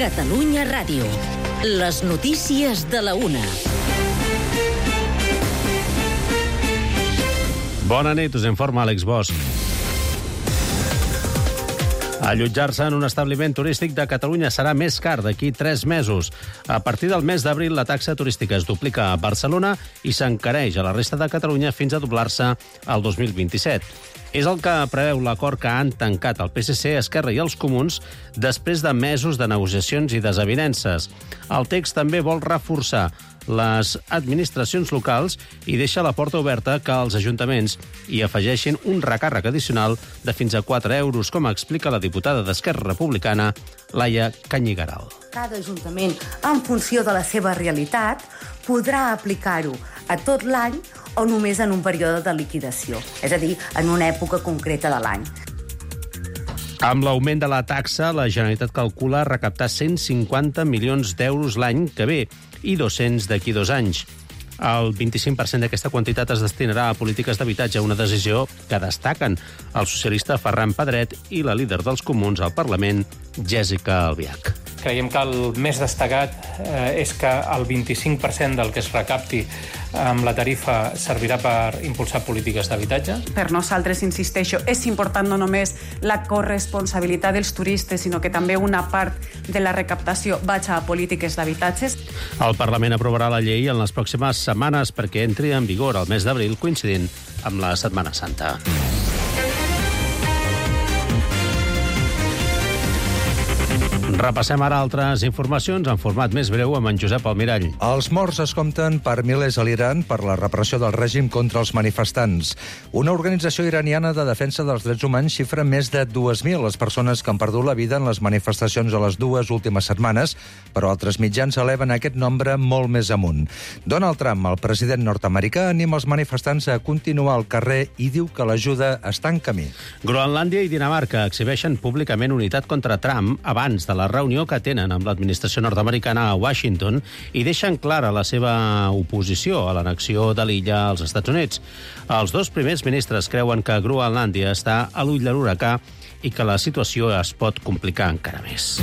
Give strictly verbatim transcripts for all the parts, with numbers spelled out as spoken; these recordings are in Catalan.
Catalunya Ràdio. Les notícies de la una. Bona nit, us informa Àlex Bosch. Allotjar-se en un establiment turístic de Catalunya serà més car d'aquí tres mesos. A partir del mes d'abril, la taxa turística es duplica a Barcelona i s'encareix a la resta de Catalunya fins a doblar-se al dos mil vint-i-set. És el que preveu l'acord que han tancat el P S C, Esquerra i els Comuns després de mesos de negociacions i desavinences. El text també vol reforçar les administracions locals i deixa la porta oberta que els ajuntaments hi afegeixin un recàrrec addicional de fins a quatre euros, com explica la diputada d'Esquerra Republicana, Laia Canyigaral. Cada ajuntament, en funció de la seva realitat, podrà aplicar-ho a tot l'any o només en un període de liquidació, és a dir, en una època concreta de l'any. Amb l'augment de la taxa, la Generalitat calcula recaptar cent cinquanta milions d'euros l'any que ve i dos-cents d'aquí dos anys. El vint-i-cinc per cent d'aquesta quantitat es destinarà a polítiques d'habitatge, una decisió que destaquen el socialista Ferran Pedret i la líder dels Comuns al Parlament, Jèssica Albiach. Creiem que el més destacat eh, és que el vint-i-cinc per cent del que es recapti amb la tarifa servirà per impulsar polítiques d'habitatge. Per nosaltres, insisteixo, és important no només la corresponsabilitat dels turistes, sinó que també una part de la recaptació vagi a polítiques d'habitatges. El Parlament aprovarà la llei en les pròximes setmanes perquè entri en vigor el mes d'abril, coincidint amb la Setmana Santa. Repassem ara altres informacions en format més breu amb en Josep Almirall. Els morts es compten per milers a l'Iran per la repressió del règim contra els manifestants. Una organització iraniana de defensa dels drets humans xifra més de dues mil les persones que han perdut la vida en les manifestacions a les dues últimes setmanes, però altres mitjans eleven aquest nombre molt més amunt. Donald Trump, el president nord-americà, anima els manifestants a continuar al carrer i diu que l'ajuda està en camí. Groenlàndia i Dinamarca exhibeixen públicament unitat contra Trump abans de la reunió que tenen amb l'administració nord-americana a Washington i deixen clara la seva oposició a l'annexió de l'illa als Estats Units. Els dos primers ministres creuen que Groenlàndia està a l'ull de l'huracà i que la situació es pot complicar encara més.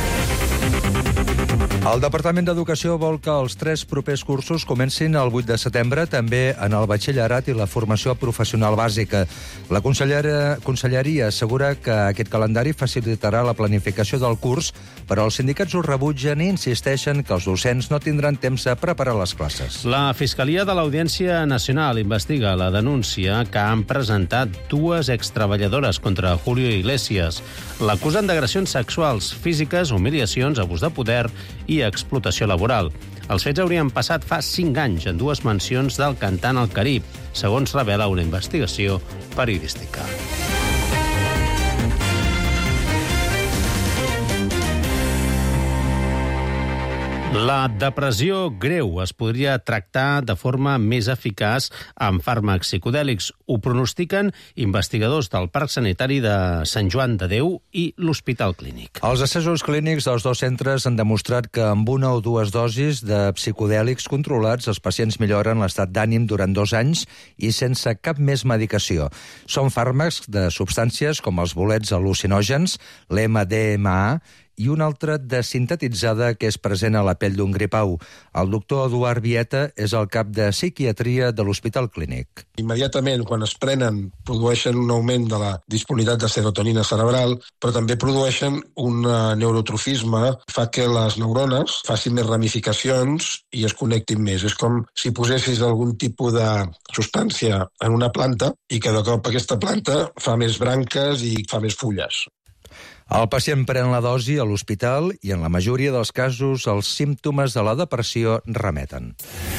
El Departament d'Educació vol que els tres propers cursos comencin el vuit de setembre, també en el batxillerat i la formació professional bàsica. La consellera, conselleria assegura que aquest calendari facilitarà la planificació del curs, però els sindicats ho rebutgen i insisteixen que els docents no tindran temps a preparar les classes. La Fiscalia de l'Audiència Nacional investiga la denúncia que han presentat dues extreballadores contra Julio Iglesias. L'acusen d'agressions sexuals, físiques, humiliacions, abús de poder i explotació laboral. Els fets haurien passat fa cinc anys en dues mansions del cantant al Carib, segons revela una investigació periodística. La depressió greu es podria tractar de forma més eficaç amb fàrmacs psicodèlics. Ho pronostiquen investigadors del Parc Sanitari de Sant Joan de Déu i l'Hospital Clínic. Els assessors clínics dels dos centres han demostrat que amb una o dues dosis de psicodèlics controlats els pacients milloren l'estat d'ànim durant dos anys i sense cap més medicació. Són fàrmacs de substàncies com els bolets al·lucinògens, l'M D M A, i una altra de sintetitzada que és present a la pell d'un gripau. El doctor Eduard Vieta és el cap de psiquiatria de l'Hospital Clínic. Immediatament, quan es prenen, produeixen un augment de la disponibilitat de serotonina cerebral, però també produeixen un neurotrofisme, fa que les neurones facin més ramificacions i es connectin més. És com si posessis algun tipus de substància en una planta i que de cop aquesta planta fa més branques i fa més fulles. El pacient pren la dosi a l'hospital i en la majoria dels casos els símptomes de la depressió remeten.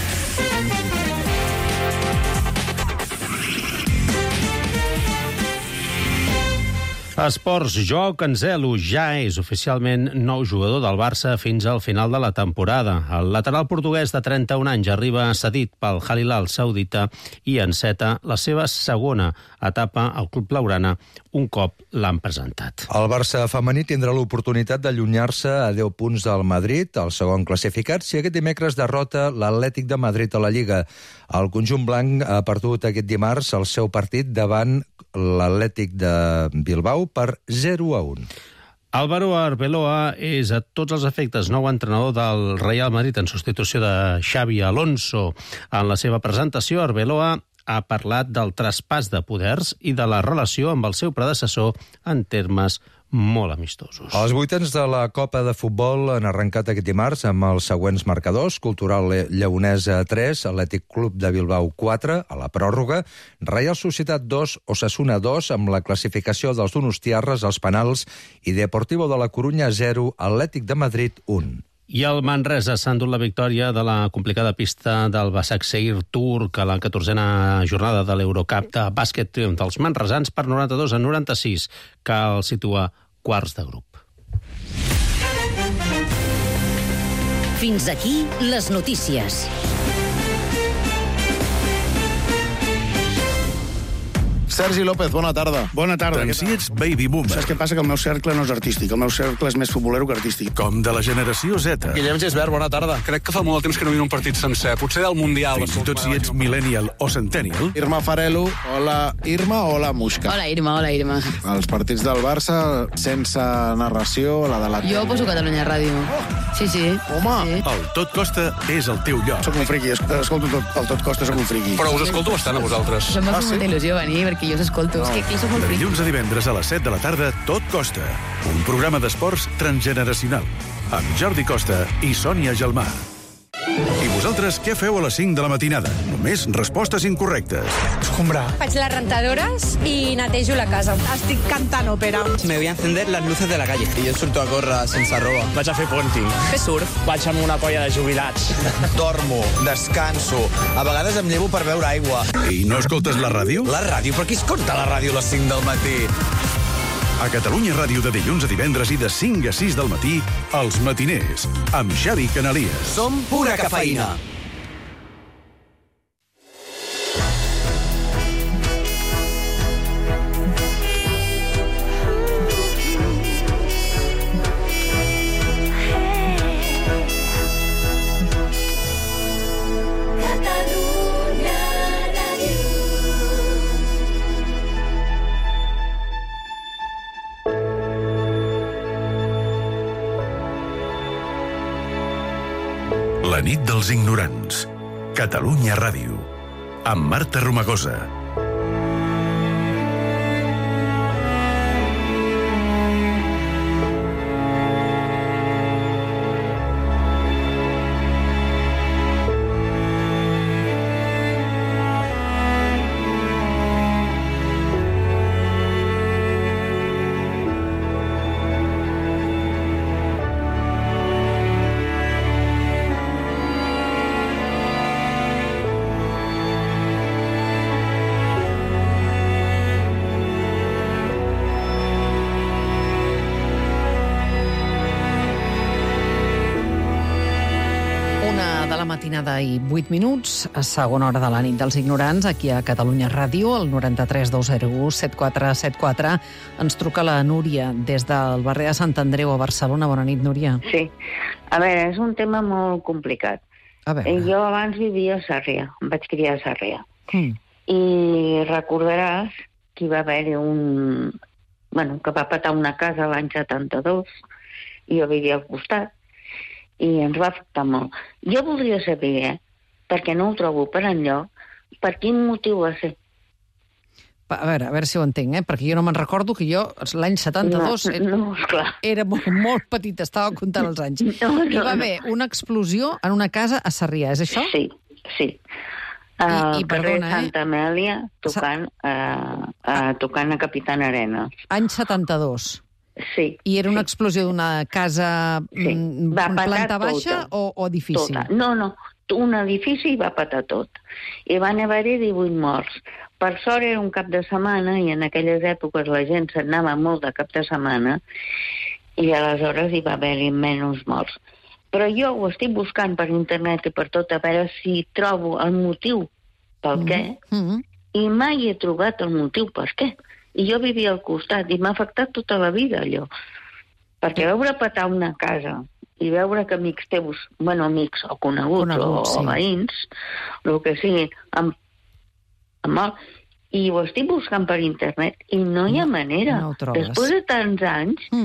Esports, Joao Cancelo ja és oficialment nou jugador del Barça fins al final de la temporada. El lateral portuguès de trenta-un anys arriba cedit pel Al-Hilal saudita i enceta la seva segona etapa al club blaugrana un cop l'han presentat. El Barça femení tindrà l'oportunitat d'allunyar-se a deu punts del Madrid, el segon classificat, si aquest dimecres derrota l'Atlètic de Madrid a la Lliga. El conjunt blanc ha perdut aquest dimarts el seu partit davant l'Atlètic de Bilbao per zero a un. Álvaro Arbeloa és a tots els efectes nou entrenador del Real Madrid en substitució de Xavi Alonso. En la seva presentació, Arbeloa ha parlat del traspàs de poders i de la relació amb el seu predecessor en termes molt amistosos. Els vuitens de la Copa de Futbol han arrencat aquest dimarts amb els següents marcadors: Cultural Lleonesa tres, Atlètic Club de Bilbao quatre, a la pròrroga, Reial Societat dos, Osasuna dos, amb la classificació dels donostiarres als penals, i Deportivo de la Corunya zero, Atlètic de Madrid un. I el Manresa s'ha endut la victòria de la complicada pista del Başakşehir turc a la catorzena jornada de l'Eurocup de bàsquet, triomf dels manresans per noranta-dos a noranta-sis, que el situa quarts de grup. Fins aquí les notícies. Sergi López, bona tarda. Bona tarda. Tant si ets baby boomer. Saps què passa? Que el meu cercle no és artístic. El meu cercle és més futbolero que artístic. Com de la generació Z. Guillem Gisbert, bona tarda. Crec que fa molt de temps que no vinc un partit sencer. Potser del Mundial. Fins i tot si ets millennial o centennial. Irma Farelo, hola Irma, hola Muixca. Hola Irma, hola Irma. Els partits del Barça sense narració, la de la... Jo poso Catalunya Ràdio. Sí, sí. Home! Sí. El Tot Costa és el teu lloc. Soc un friqui, escolto tot, el Tot Costa, soc un friqui. Però us escolto bastant a vosaltres. Això m'ha Ah, fet sí? molta il·lusió venir, perquè jo us escolto. No. És que aquí sóc molt De friqui. dilluns a divendres a les set de la tarda, Tot Costa. Un programa d'esports transgeneracional. Amb Jordi Costa i Sònia Gelmà. I vosaltres què feu a les cinc de la matinada? Només respostes incorrectes. Escombrar. Faig les rentadores i netejo la casa. Estic cantant òpera. Me voy a encender las luces de la calle. I jo surto a córrer sense roba. Vaig a fer ponting. Fer surf. Vaig amb una colla de jubilats. Dormo, descanso. A vegades em llevo per beure aigua. I no escoltes la ràdio? La ràdio? Però qui escolta la ràdio a les cinc del matí? A Catalunya Ràdio de dilluns a divendres i de cinc a sis del matí, Els Matiners, amb Xavi Canalies. Som pura cafeïna. La nit dels ignorants. Catalunya Ràdio. Amb Marta Romagosa. Matinada i vuit minuts, a segona hora de la nit dels ignorants, aquí a Catalunya Ràdio, al noranta-tres dos zero u set quatre set quatre. Ens truca la Núria, des del barri de Sant Andreu, a Barcelona. Bona nit, Núria. Sí. A veure, és un tema molt complicat. A veure. Jo abans vivia a Sarrià, em vaig criar a Sarrià. Mm. I recordaràs que hi va haver-hi un... Bueno, que va patar una casa l'any setanta-dos, i jo vivia al costat, i ens va afectar molt. Jo voldria saber, eh, perquè no ho trobo per enlloc, per quin motiu va ser. A veure, a veure si ho entenc, eh? Perquè jo no me'n recordo que jo, l'any setanta-dos, no, no, clar. era molt, molt petit, estava comptant els anys. No, no, Hi va haver no. una explosió en una casa a Sarrià, és això? Sí, sí. Al I, i, carrer perdona, Santa Amèlia, tocant, Sa... uh, uh, tocant a Capitán Arenas. Any setanta-dos. Sí. I era una explosió d'una casa sí. va planta baixa tota, o, o edifici? Tota. No, no, un edifici i va patar tot. I van haver-hi divuit morts. Per sort era un cap de setmana i en aquelles èpoques la gent s'anava molt de cap de setmana i aleshores hi va haver-hi menys morts. Però jo ho estic buscant per internet i per tot a veure si trobo el motiu pel què Mm-hmm. i mai he trobat el motiu per què. I jo vivia al costat i m'ha afectat tota la vida, allò. Perquè veure petar una casa i veure que amics teus, bueno, amics o coneguts, Coneguts, o, sí. o veïns, el que sigui, amb, amb el... i ho estic buscant per internet i no hi ha manera. No ho trobes. Després de tants anys, mm.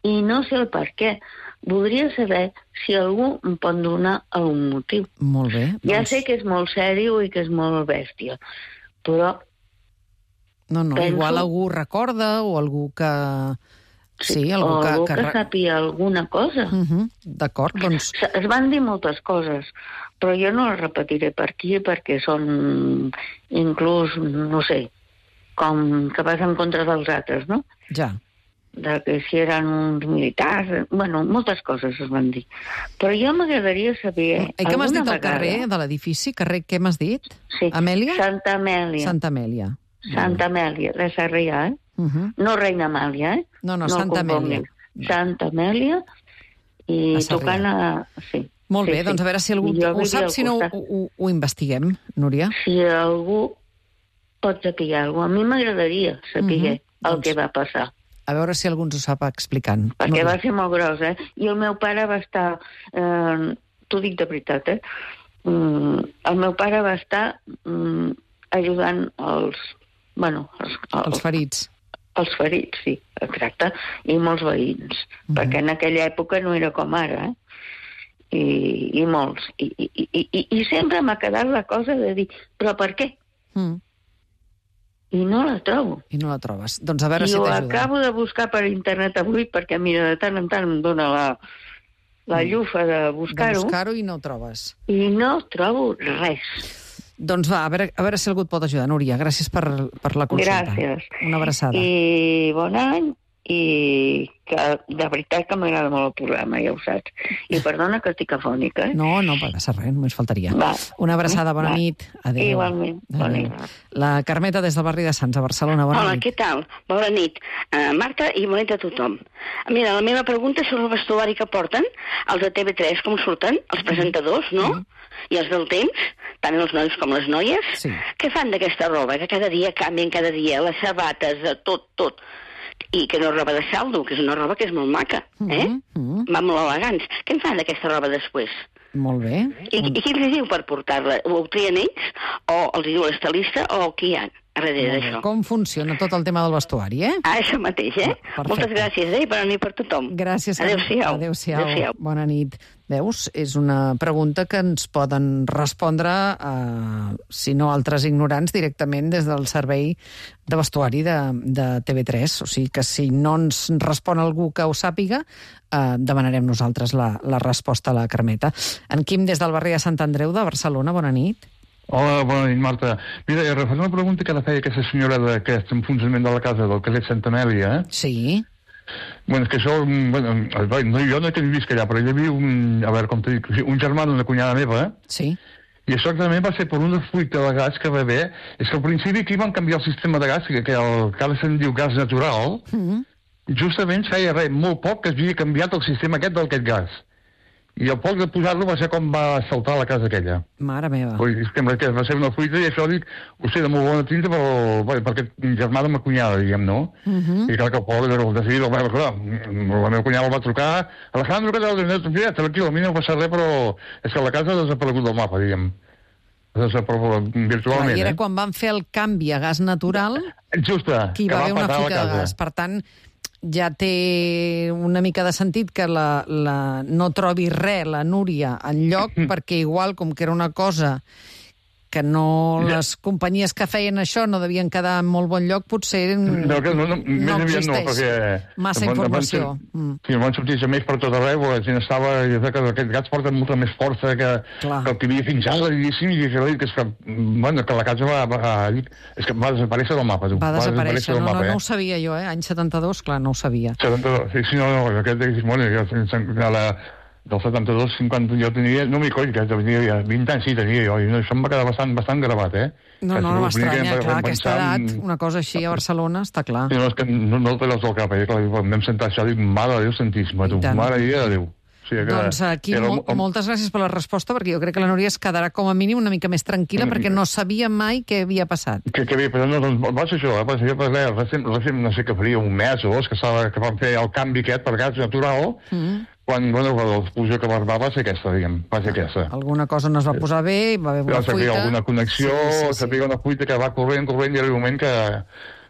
i no sé el per què. Voldria saber si algú em pot donar algun motiu. Molt bé. Ja doncs... sé que és molt sèrio i que és molt bèstia, però... No, no, penso... igual algú recorda o algú que... Sí, algú o que... algú que... que sàpiga alguna cosa. Uh -huh. D'acord, doncs... Es van dir moltes coses, però jo no les repetiré per aquí perquè són inclús, no sé, com que vas en contra dels altres, no? Ja. De que si eren uns militars... Bueno, moltes coses es van dir. Però jo m'agradaria saber... I què m'has dit al vegada... carrer de l'edifici? Carrer, què m'has dit? Sí. Amèlia? Santa Amèlia. Santa Amèlia. Santa Amèlia, de Sarrià, eh? Uh -huh. No Reina Amàlia, eh? No, no, no Santa Amèlia. Santa Amèlia i tocant a... Sí. Molt sí, bé, sí. doncs a veure si algú ho sap, si no ho, ho, ho investiguem, Núria. Si algú pot saber alguna cosa, a mi m'agradaria saber uh -huh. el doncs... que va passar. A veure si algú ens ho sap explicant. Perquè va ser molt gros, eh? I el meu pare va estar... Eh, T'ho dic de veritat, eh? Mm, el meu pare va estar mm, ajudant els... Bueno, els, els, els ferits. Els ferits, sí, exacte. I molts veïns. Uh -huh. Perquè en aquella època no era com ara, eh? I, i molts. I, i, i, I sempre m'ha quedat la cosa de dir, però per què? Mm. I no la trobo. I no la trobes. Doncs a veure I si t'ajuda. I ho acabo de buscar per internet avui, perquè, mira, de tant en tant em dóna la, la llufa de buscar-ho. De buscar-ho i no ho trobes. I no trobo res. Doncs va, a veure, a veure si algú et pot ajudar, Núria. Gràcies per, per la consulta. Gràcies. Una abraçada. I bon any, i que de veritat que m'agrada molt el programa, ja ho saps. I perdona que estic afònica, eh? No, no passa res, només faltaria. Va. Una abraçada, bona Va. nit. Adéu. Igualment, bona nit. La Carmeta des del barri de Sants, a Barcelona, bona Hola, nit. què tal? Bona nit. Uh, Marta, i bona nit a tothom. Mira, la meva pregunta és sobre el vestuari que porten, els de T V tres, com surten, els presentadors, no? Mm. I els del temps, tant els nois com les noies. Sí. Què fan d'aquesta roba? Que cada dia canvien, cada dia, les sabates, de tot, tot. I que no és roba de saldo, que és una roba que és molt maca, eh? Mm -hmm. Va molt elegants. Què en fan d'aquesta roba després? Molt bé. I, i qui els diu per portar-la? Ho trien ells? O els diu l'estilista? O qui hi ha darrere d'això? Com funciona tot el tema del vestuari, eh? Ah, això mateix, eh? Perfecte. Moltes gràcies, eh? I bona nit per tothom. Gràcies. Adéu-siau. Adéu-siau. Adéu-siau. Bona nit. Veus? És una pregunta que ens poden respondre, eh, si no altres ignorants, directament des del servei de vestuari de, de T V tres. O sigui que si no ens respon algú que ho sàpiga, eh, demanarem nosaltres la, la resposta a la Carmeta. En Quim, des del barri de Sant Andreu de Barcelona, bona nit. Hola, bona nit, Marta. Mira, referent a una pregunta que ara feia aquesta senyora d'aquest enfonsament de la casa del carrer Santa Amèlia, eh? Sí. Bueno, és que això... Bueno, no, jo no he que visc allà, però hi havia un... A veure, com t'he dit, un germà d'una cunyada meva, eh? Sí. I això exactament va ser per una fuita de gas que va haver. És que al principi aquí van canviar el sistema de gas, que, que, el, que ara se'n diu gas natural. Mm-hmm. Justament feia res, molt poc, que es havia canviat el sistema aquest d'aquest gas. I al poc de posar-lo va ser com va saltar la casa aquella. Mare meva. Ui, és que va ser una fruita i això dic, ho sé, de molt bona tinta per, per, per aquest germà de ma cunyada, diguem, no? Uh -huh. I clar que el pobre el decidir, clar, clar, la meva cunyada el va trucar, Alejandro, què tal? Tranquil, a mi no passa res, però és que la casa ha desaparegut del mapa, diguem. Desaparegut virtualment, I era eh? quan van fer el canvi a gas natural, Justa, que hi va haver una fuita de gas. Per tant, ja té una mica de sentit que la, la, no trobi res, la Núria, en lloc, perquè igual, com que era una cosa que no... Les companyies que feien això no devien quedar en molt bon lloc, potser no, que no, no, no existeix no, perquè massa informació. Van, sí, van sortir més per tot arreu, la gent estava... Que aquests gats porten molta més força que, que el que havia fins ara, diguéssim, i que, que, és que, bueno, que la casa va, va, és que va desaparèixer del mapa. Tu. Va desaparèixer, va desaparèixer no, mapa, no, eh? no ho sabia jo, eh? Any setanta-dos, clar, no ho sabia. setanta-dos, sí, sí, no, no, aquest, bueno, jo, la... del setanta-dos, cinquanta, jo tenia... No m'hi coll, que tenia vint anys, sí, tenia jo, i això em va quedar bastant, bastant gravat, eh? No, no, no m'estranya, clar, aquesta edat, una cosa així a Barcelona, està clar. Sí, no, és que no, no el tens del cap, eh? Clar, vam sentar això, dic, mare de Déu santíssima, tu, mare de Déu. Sí, que, doncs aquí era, mol, moltes gràcies per la resposta, perquè jo crec que la Núria es quedarà com a mínim una mica més tranquil·la, perquè no sabia mai què havia passat. Que, que havia passat, no, doncs va ser això, eh? va ser això, recent, recent, no sé què faria, un mes o dos, que, que van fer el canvi aquest per gas natural, mm. quan, bueno, l'explosió que va arribar va ser aquesta, diguem, va ser aquesta. Alguna cosa no es va posar bé, va haver una va fuita. Va alguna connexió, sí, sí, sí. sabia una fuita que va corrent, corrent, i era un moment que,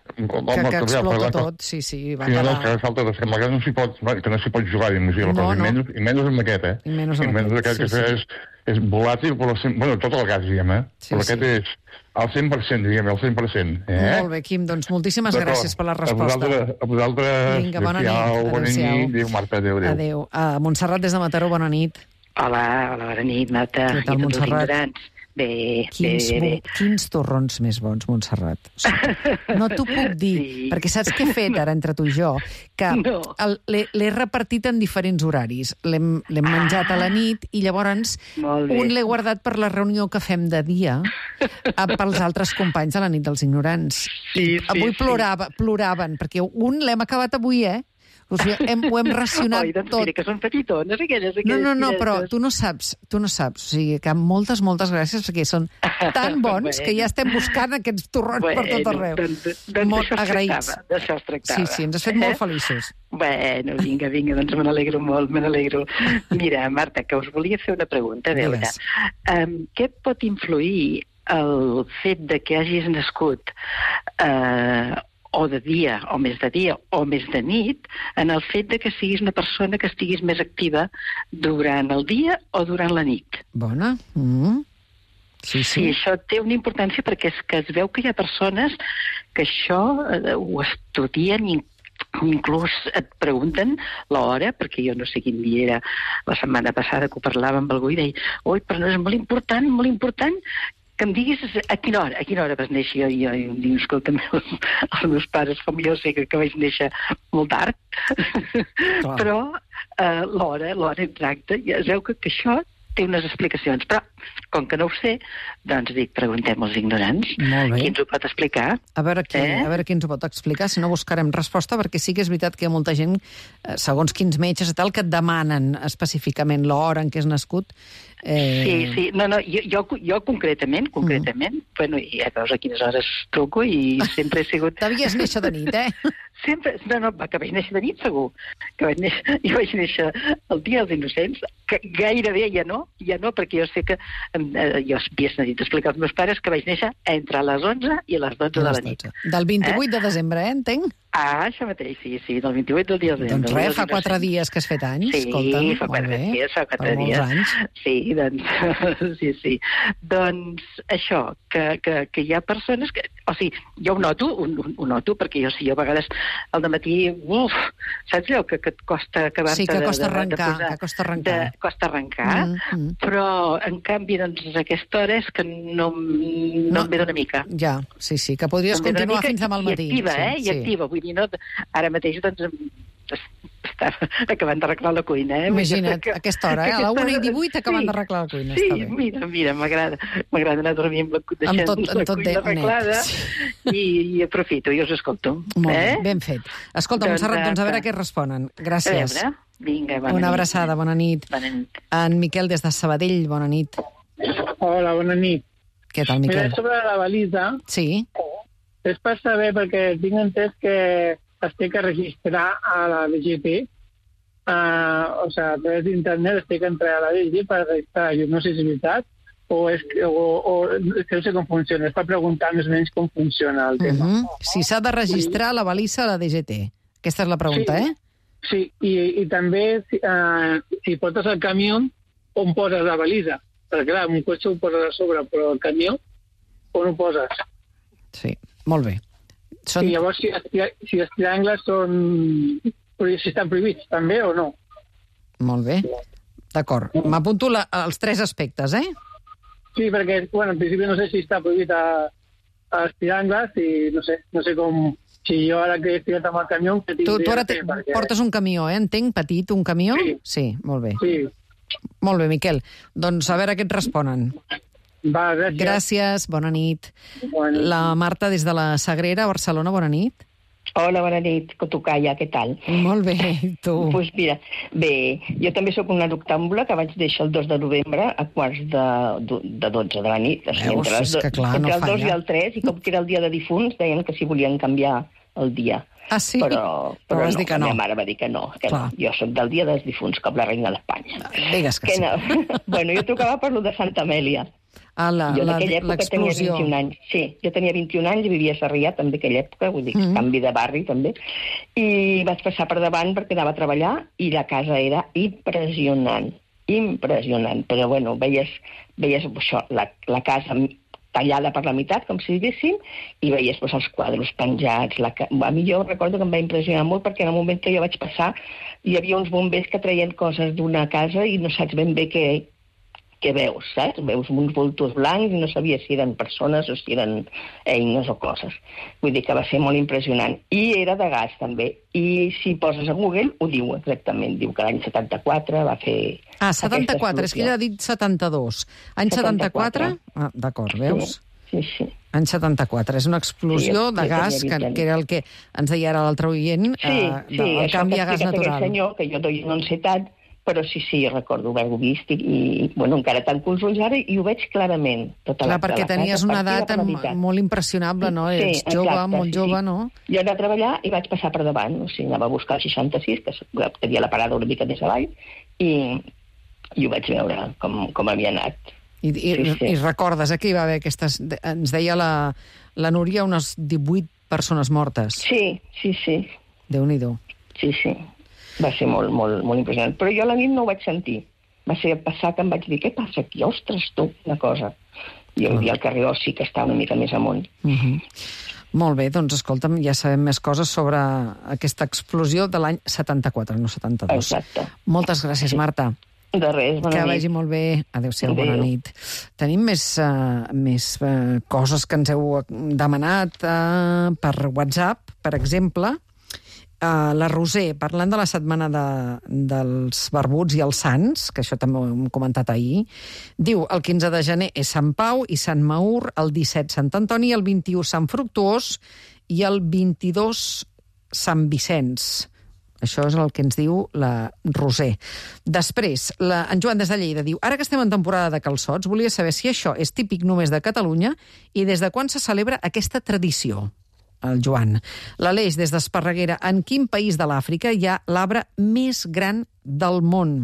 Que, que explota tot, sí, sí. Va sí, no, quedar... no, que falta de sembla que no s'hi pot, que no s'hi pot jugar dins la No, cosa, no. i menys, i menys amb aquest, eh? I menys amb I menys aquest, aquest, sí, que sí. és, és volàtil, però sem- bueno, tot el gas, diguem, eh? Sí, però sí. aquest és al cent per cent, diguem, al cent per cent. Eh? Molt bé, Quim, doncs moltíssimes D'acord. gràcies per la A resposta. vosaltres, a vosaltres Vinga, bona adéu-siau, nit. bona Adéu-siau. nit, adéu, Marta, adéu, adéu. Adéu. Uh, Montserrat, des de Mataró, bona nit. Hola, hola, bona nit, Marta. Què tal, I tots els Montserrat? ignorants. Bé, Quins, bé, bé. quins torrons més bons, Montserrat. O sigui, no t'ho puc dir, sí. perquè saps què he fet ara entre tu i jo? Que No. el- l'he l'he repartit en diferents horaris. L'hem l'hem menjat a la nit i llavors Molt bé. un l'he guardat per la reunió que fem de dia eh, pels altres companys de la nit dels ignorants. Sí, I sí, avui sí. plorava, ploraven, perquè un l'hem acabat avui, eh? O sigui, hem, ho hem racionat Oi, doncs tot. mira, que són petitones, aquelles, aquelles No, no, no, finestres. però tu no saps, tu no saps. O sigui, que moltes, moltes gràcies, perquè són tan bons que ja estem buscant aquests torrons per tot arreu. Doncs, doncs Molt d'això es agraïts. tractava, d'això es tractava. Sí, sí, ens has fet molt feliços. Bueno, vinga, vinga, doncs me n'alegro molt, me n'alegro. Mira, Marta, que us volia fer una pregunta, a veure. Digues. Um, què pot influir el fet de que hagis nascut eh, o de dia, o més de dia, o més de nit, en el fet de que siguis una persona que estiguis més activa durant el dia o durant la nit? Bona. Mm. Sí, Sí, sí. això té una importància perquè és que es veu que hi ha persones que això eh, ho estudien i inclús et pregunten l'hora, perquè jo no sé quin dia era la setmana passada que ho parlava amb algú i deia, oi, però no és molt important, molt important que em diguis a quina hora, a quina hora vas néixer. Jo, jo, jo dic, escolta, els, els meus pares, com jo sé que, que vaig néixer molt tard, però eh, l'hora, l'hora exacta, ja es veu que, que això té unes explicacions, però com que no ho sé, doncs dic, preguntem als ignorants. Molt bé. Qui ens ho pot explicar? A veure, qui, Eh? a veure qui ens ho pot explicar, si no buscarem resposta, perquè sí que és veritat que hi ha molta gent, eh, segons quins metges i tal, que et demanen específicament l'hora en què has nascut. Eh... Sí, sí, no, no, jo, jo, jo concretament, concretament, mm. bueno, ja veus a quines hores truco i sempre he sigut... Devies néixer de nit, eh? Sempre, no, no, va, que vaig néixer de nit, segur. Que vaig néixer, jo vaig néixer el dia dels innocents, que gairebé ja no, ja no, perquè jo sé que eh, jo havia sentit explicar als meus pares que vaig néixer entre les onze i les dotze de la nit. Del vint-i-vuit eh? de desembre, eh, entenc? Ah, això mateix, sí, sí, del vint-i-vuit del dia de desembre. Doncs res, fa quatre dies que has fet anys, sí, escolta'm, fa quatre molt bé. dies, fa quatre Per molts dies. anys. Sí, doncs, sí, sí. Doncs això, que, que, que hi ha persones que... O sigui, jo ho noto, ho, ho noto, perquè jo sí, jo a vegades al dematí, uf, saps allò que, que et costa acabar-te Sí, que de, costa de, de, arrencar, de posar, que costa arrencar. De, costa arrencar, Mm, mm. però en canvi, doncs, a aquesta hora és que no, no, no em ve d'una mica. Ja, sí, sí, que podries Em ve d'una continuar mica fins demà al matí. I activa, sí, eh? I sí. activa, vull dir, no, ara mateix, doncs, està acabant d'arreglar la cuina, eh? Imagina't, Que- a aquesta hora, eh? A la una i divuit acabant d'arreglar la cuina, Sí, està bé. mira, mira, m'agrada m'agrada anar a dormir amb la, cu- Amb deixant tot- la amb tot cuina de- net. arreglada i, i aprofito, i us escolto. Molt bé, eh? ben fet. Escolta, Doncs, Montserrat, doncs a veure apa. què responen. A Gràcies. veure, vinga, bona Una nit. abraçada, bona nit. Bona nit. En Miquel, des de Sabadell, bona nit. Hola, bona nit. Què tal, Mira, Miquel? sobre la balisa, Sí, és per saber, perquè tinc entès que es té que registrar a la D G T, uh, o sigui, a través d'internet es té que entrar a la D G T per registrar. Jo no sé si és veritat, o, és, o, o és que no sé com funciona. És per preguntar més o menys com funciona el tema. uh -huh. Si s'ha de registrar la balissa a la D G T. Aquesta és la pregunta, Sí. eh? Sí, i, i també si, uh, si portes el camió, on poses la balisa? Perquè clar, un cotxe ho poses a sobre, però el camió, on ho poses? Sí, molt bé. Són... I llavors, si, si els triangles són... si estan prohibits, també, o no? Molt bé. D'acord. M'apunto la- els tres aspectes, eh? Sí, perquè, bueno, en principi no sé si està prohibit a, a els triangles i no sé, no sé com... Si jo ara que he estirat amb el camió... Que Tu, tu ara te, perquè... portes un camió, eh? Entenc, petit, un camió? Sí. Sí, molt bé. Sí. Molt bé, Miquel. Doncs a veure què et responen. Va, gràcies. Gràcies, bona nit. Bona nit. La Marta, des de la Sagrera, a Barcelona, bona nit. Hola, bona nit, Cotocaya, què tal? Molt bé, i tu? Doncs pues mira, bé, jo també sóc una noctàmbula que vaig néixer el dos de novembre a quarts de, de dotze de la nit. O sigui, Veus, entre les és que do- clar, entre no el dos falla. i el tres, i com que era el dia de difunts, deien que si volien canviar el dia. Ah, sí? Però, Però però vas no, dir que la no. meva mare va dir que no, que Clar. no. Jo sóc del dia dels difunts, com la reina d'Espanya. Digues que, Que sí. no. Bueno, jo trucava per lo de Santa Amèlia. Ah, la, jo en la, aquella època tenia l'explosió. vint-i-un anys. Sí, jo tenia vint-i-un anys i vivia a Sarrià també aquella època, vull dir, mm. canvi de barri també. I vaig passar per davant perquè anava a treballar i la casa era impressionant, impressionant. Però bueno, veies, veies això, la, la casa tallada per la meitat, com si diguéssim, i veies doncs, els quadres penjats. La... A mi jo recordo que em va impressionar molt perquè en el moment que jo vaig passar hi havia uns bombers que traien coses d'una casa i no saps ben bé què, què veus, saps? Veus uns voltors blancs i no sabies si eren persones o si eren eines o coses. Vull dir que va ser molt impressionant. I era de gas, també. I si poses a Google, ho diu exactament. Diu que l'any setanta-quatre va fer... Ah, setanta-quatre, és que ella ha dit setanta-dos. Any setanta-quatre? Ah, d'acord, veus? Sí, sí. Any setanta-quatre. És una explosió sí, de gas, que, que era el que ens deia ara l'altre oient, sí, eh, sí, del canvi a gas natural. Sí, senyor, que jo no en sé tant, però sí, sí, recordo haver-ho vist i, i bueno, encara tanco els ulls ara i ho veig clarament. Tota Clar, la, perquè la tenies una edat molt impressionable, no? Sí, Ets jove, exacte, molt sí, jove, sí. no? Jo anava a treballar i vaig passar per davant, o sigui, anava a buscar el seixanta-sis, que tenia la parada una mica més avall, i, i ho vaig veure com, com havia anat. I, i, sí, sí. I recordes, aquí hi va haver aquestes... Ens deia la, la Núria unes divuit persones mortes. Sí, sí, sí. Déu-n'hi-do. Sí, sí. Va ser molt, molt, molt impressionant. Però jo a la nit no ho vaig sentir. Va ser passar que em vaig dir, què passa aquí? Ostres, tu, una cosa. I el, i el carrer Ossi, que està una mica més amunt. Uh-huh. Molt bé, doncs escolta'm, ja sabem més coses sobre aquesta explosió de l'any setanta-quatre, no setanta-dos. Exacte. Moltes gràcies, Marta. De res, bona que nit. Que vagi molt bé. Adéu-siau, bona nit. Tenim més, uh, més uh, coses que ens heu demanat uh, per WhatsApp, per exemple. Uh, la Roser, parlant de la setmana de, dels barbuts i els sants, que això també ho hem comentat ahir, diu el quinze de gener és Sant Pau i Sant Maur, el disset Sant Antoni, el vint-i-u Sant Fructuós i el vint-i-dos Sant Vicenç. Això és el que ens diu la Roser. Després, la, en Joan des de Lleida diu ara que estem en temporada de calçots, volia saber si això és típic només de Catalunya i des de quan se celebra aquesta tradició. El Joan. L'Aleix, des d'Esparreguera, en quin país de l'Àfrica hi ha l'arbre més gran del món?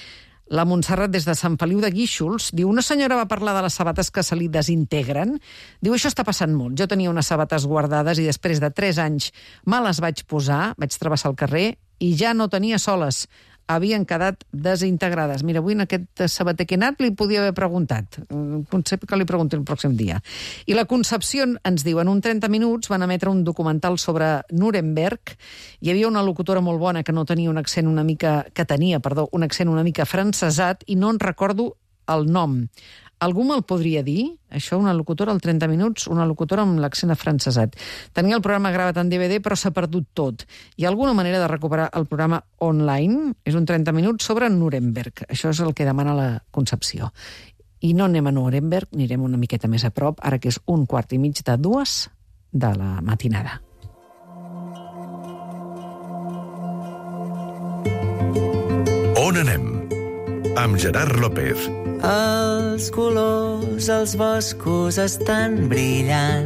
La Montserrat, des de Sant Feliu de Guíxols, diu una senyora va parlar de les sabates que se li desintegren. Diu, això està passant molt. Jo tenia unes sabates guardades i després de tres anys me les vaig posar, vaig travessar el carrer i ja no tenia soles. Havien quedat desintegrades. Mira, avui en aquest sabater que he anat li podia haver preguntat. Potser que li pregunti el pròxim dia. I la Concepció ens diu, en un trenta minuts van emetre un documental sobre Nuremberg. Hi havia una locutora molt bona que no tenia un accent una mica... que tenia, perdó, un accent una mica francesat i no en recordo el nom. Algú me'l podria dir? Això, una locutora al trenta minuts, una locutora amb l'accent afrancesat. Tenia el programa gravat en D V D, però s'ha perdut tot. Hi ha alguna manera de recuperar el programa online? És un trenta minuts sobre Nuremberg. Això és el que demana la Concepció. I no anem a Nuremberg, anirem una miqueta més a prop, ara que és un quart i mig de dues de la matinada. On anem? Amb Gerard López. Els colors, els boscos estan brillant.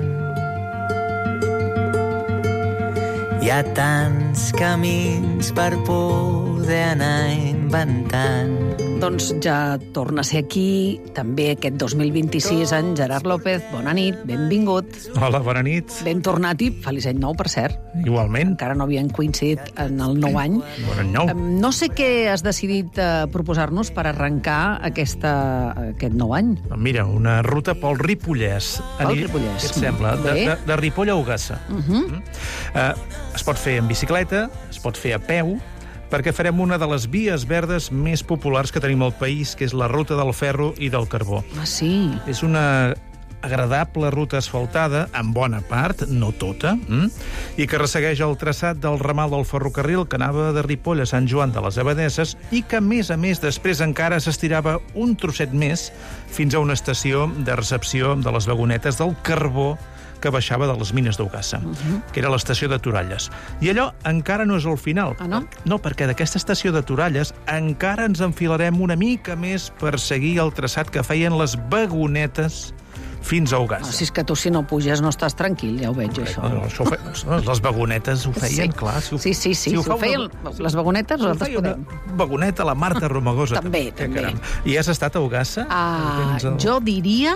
Hi ha tants camins per poder anar inventant. Doncs ja torna a ser aquí, també aquest dos mil vint-i-sis, en Gerard López. Bona nit, benvingut. Hola, bona nit. Ben tornat i feliç any nou, per cert. Igualment. Encara no havien coincidit en el nou any. Bon any nou. No sé què has decidit uh, proposar-nos per arrencar aquesta, aquest nou any. Mira, una ruta pel Ripollès. Pel Ripollès. Què et sembla? De, de, de Ripoll a Ogassa. Uh -huh. mm? uh, es pot fer en bicicleta, es pot fer a peu, perquè farem una de les vies verdes més populars que tenim al país, que és la ruta del ferro i del carbó. Ah, sí? És una agradable ruta asfaltada, en bona part, no tota, mm? i que ressegueix el traçat del ramal del ferrocarril que anava de Ripoll a Sant Joan de les Abadesses i que, a més a més, després encara s'estirava un trosset més fins a una estació de recepció de les vagonetes del carbó que baixava de les mines d'Ogassa, uh -huh. que era l'estació de Toralles. I allò encara no és el final. Ah, no? No, perquè d'aquesta estació de Toralles encara ens enfilarem una mica més per seguir el traçat que feien les vagonetes fins a Ogassa. Ah, si és que tu, si no puges, no estàs tranquil, ja ho veig, això. No, això ho fe... Les vagonetes ho feien, sí. clar. Si ho... Sí, sí, sí, si ho, si ho feien una... les vagonetes, si nosaltres podem. Vagoneta, la Marta Romagosa. també, també. Caram. I has estat a Ogassa? Ah, el... Jo diria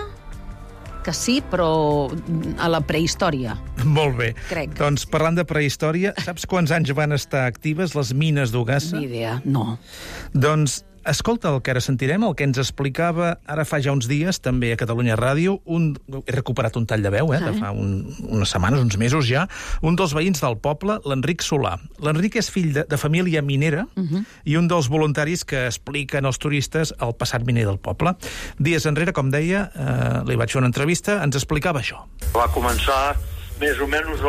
que sí, però a la prehistòria. Molt bé. Crec. Doncs parlant de prehistòria, saps quants anys van estar actives les mines d'Ogassa? Ni idea, no. Doncs escolta el que ara sentirem, el que ens explicava ara fa ja uns dies, també a Catalunya Ràdio, un, he recuperat un tall de veu, eh, de fa un, unes setmanes, uns mesos ja, un dels veïns del poble, l'Enric Solà. L'Enric és fill de, de família minera uh -huh. i un dels voluntaris que expliquen als turistes el passat miner del poble. Dies enrere, com deia, eh, li vaig fer una entrevista, ens explicava això. Va començar més o menys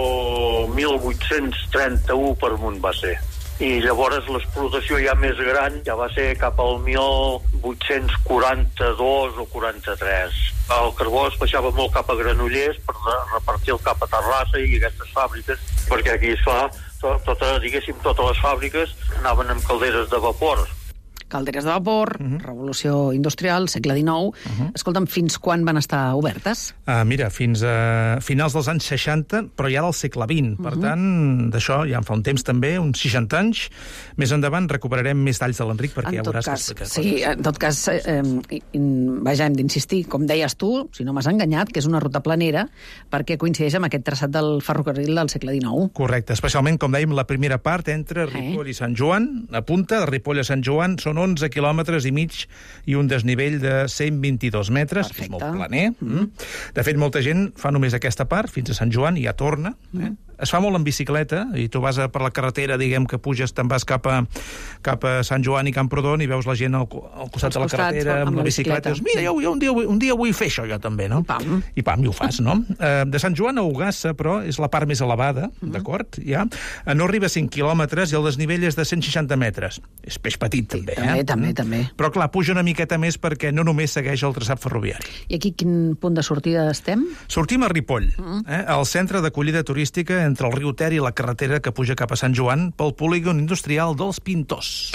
el mil vuit-cents trenta-u per munt va ser. I llavors l'explotació ja més gran ja va ser cap al mil vuit-cents quaranta-dos o quaranta-tres. El carbó es baixava molt cap a Granollers per repartir-lo cap a Terrassa i aquestes fàbriques, perquè aquí es fa, tota, diguéssim, totes les fàbriques anaven amb calderes de vapor. Calderes de vapor, uh -huh. revolució industrial, segle dinou. Uh -huh. Escolta'm, fins quan van estar obertes? Uh, mira, fins a finals dels anys seixanta, però ja del segle vint. Uh -huh. Per tant, d'això ja en fa un temps també, uns seixanta anys. Més endavant recuperarem més talls de l'Enric, perquè ja veuràs cas, que explica sí, coses. en tot cas, eh, eh, vaja, hem d'insistir, com deies tu, si no m'has enganyat, que és una ruta planera, perquè coincideix amb aquest traçat del ferrocarril del segle dinou. Correcte, especialment, com dèiem, la primera part entre Ripoll eh? i Sant Joan. A punta, de Ripoll a Sant Joan, són onze quilòmetres i mig i un desnivell de cent vint-i-dos metres. Perfecte. És molt planer. Mm. De fet, molta gent fa només aquesta part, fins a Sant Joan, i ja torna. Mm. Eh? Es fa molt en bicicleta, i tu vas a, per la carretera, diguem que puges, te'n vas cap a, cap a Sant Joan i Camprodon i veus la gent al, al costat de la carretera amb, amb la bicicleta. Dius, mira, jo, jo un, dia, un dia vull fer això, jo també, no? I pam. I pam, i ho fas, no? Uh, de Sant Joan a Ogassa, però, és la part més elevada, mm. d'acord? Ja? No arriba a cinc quilòmetres i el desnivell és de cent seixanta metres. És peix petit, sí, també, també, eh? També, també. Però, clar, puja una miqueta més perquè no només segueix el traçat ferroviari. I aquí quin punt de sortida estem? Sortim a Ripoll, mm. eh? al centre d'acollida turística entre el riu Ter i la carretera que puja cap a Sant Joan pel polígon industrial dels Pintors.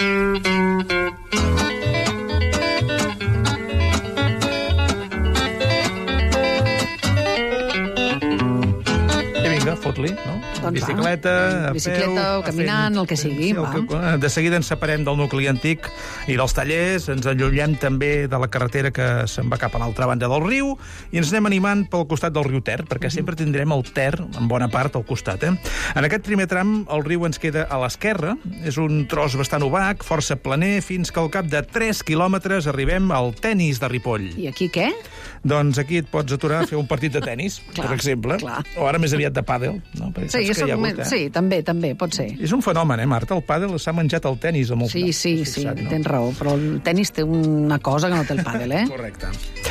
I vinga, fot-li, no? Doncs bicicleta, a bicicleta peu, o caminant, fent, el que sigui. Sí, el que, de seguida ens separem del nucli antic i dels tallers, ens allunyem també de la carretera que se'n va cap a l'altra banda del riu i ens anem animant pel costat del riu Ter, perquè mm-hmm. sempre tindrem el Ter, en bona part, al costat. Eh? En aquest primer tram, el riu ens queda a l'esquerra, és un tros bastant obac, força planer, fins que al cap de tres quilòmetres arribem al tenis de Ripoll. I aquí què? Doncs aquí et pots aturar a fer un partit de tenis, clar, per exemple, clar. O ara més aviat de pàdel, no? Perquè sí, que hi ha hagut, eh? sí, també, també, pot ser. És un fenomen, eh, Marta? El pàdel s'ha menjat el tenis a molts Sí, casos, sí, sí, fixat, sí, no? Tens raó, però el tenis té una cosa que no té el pàdel, eh? Correcte.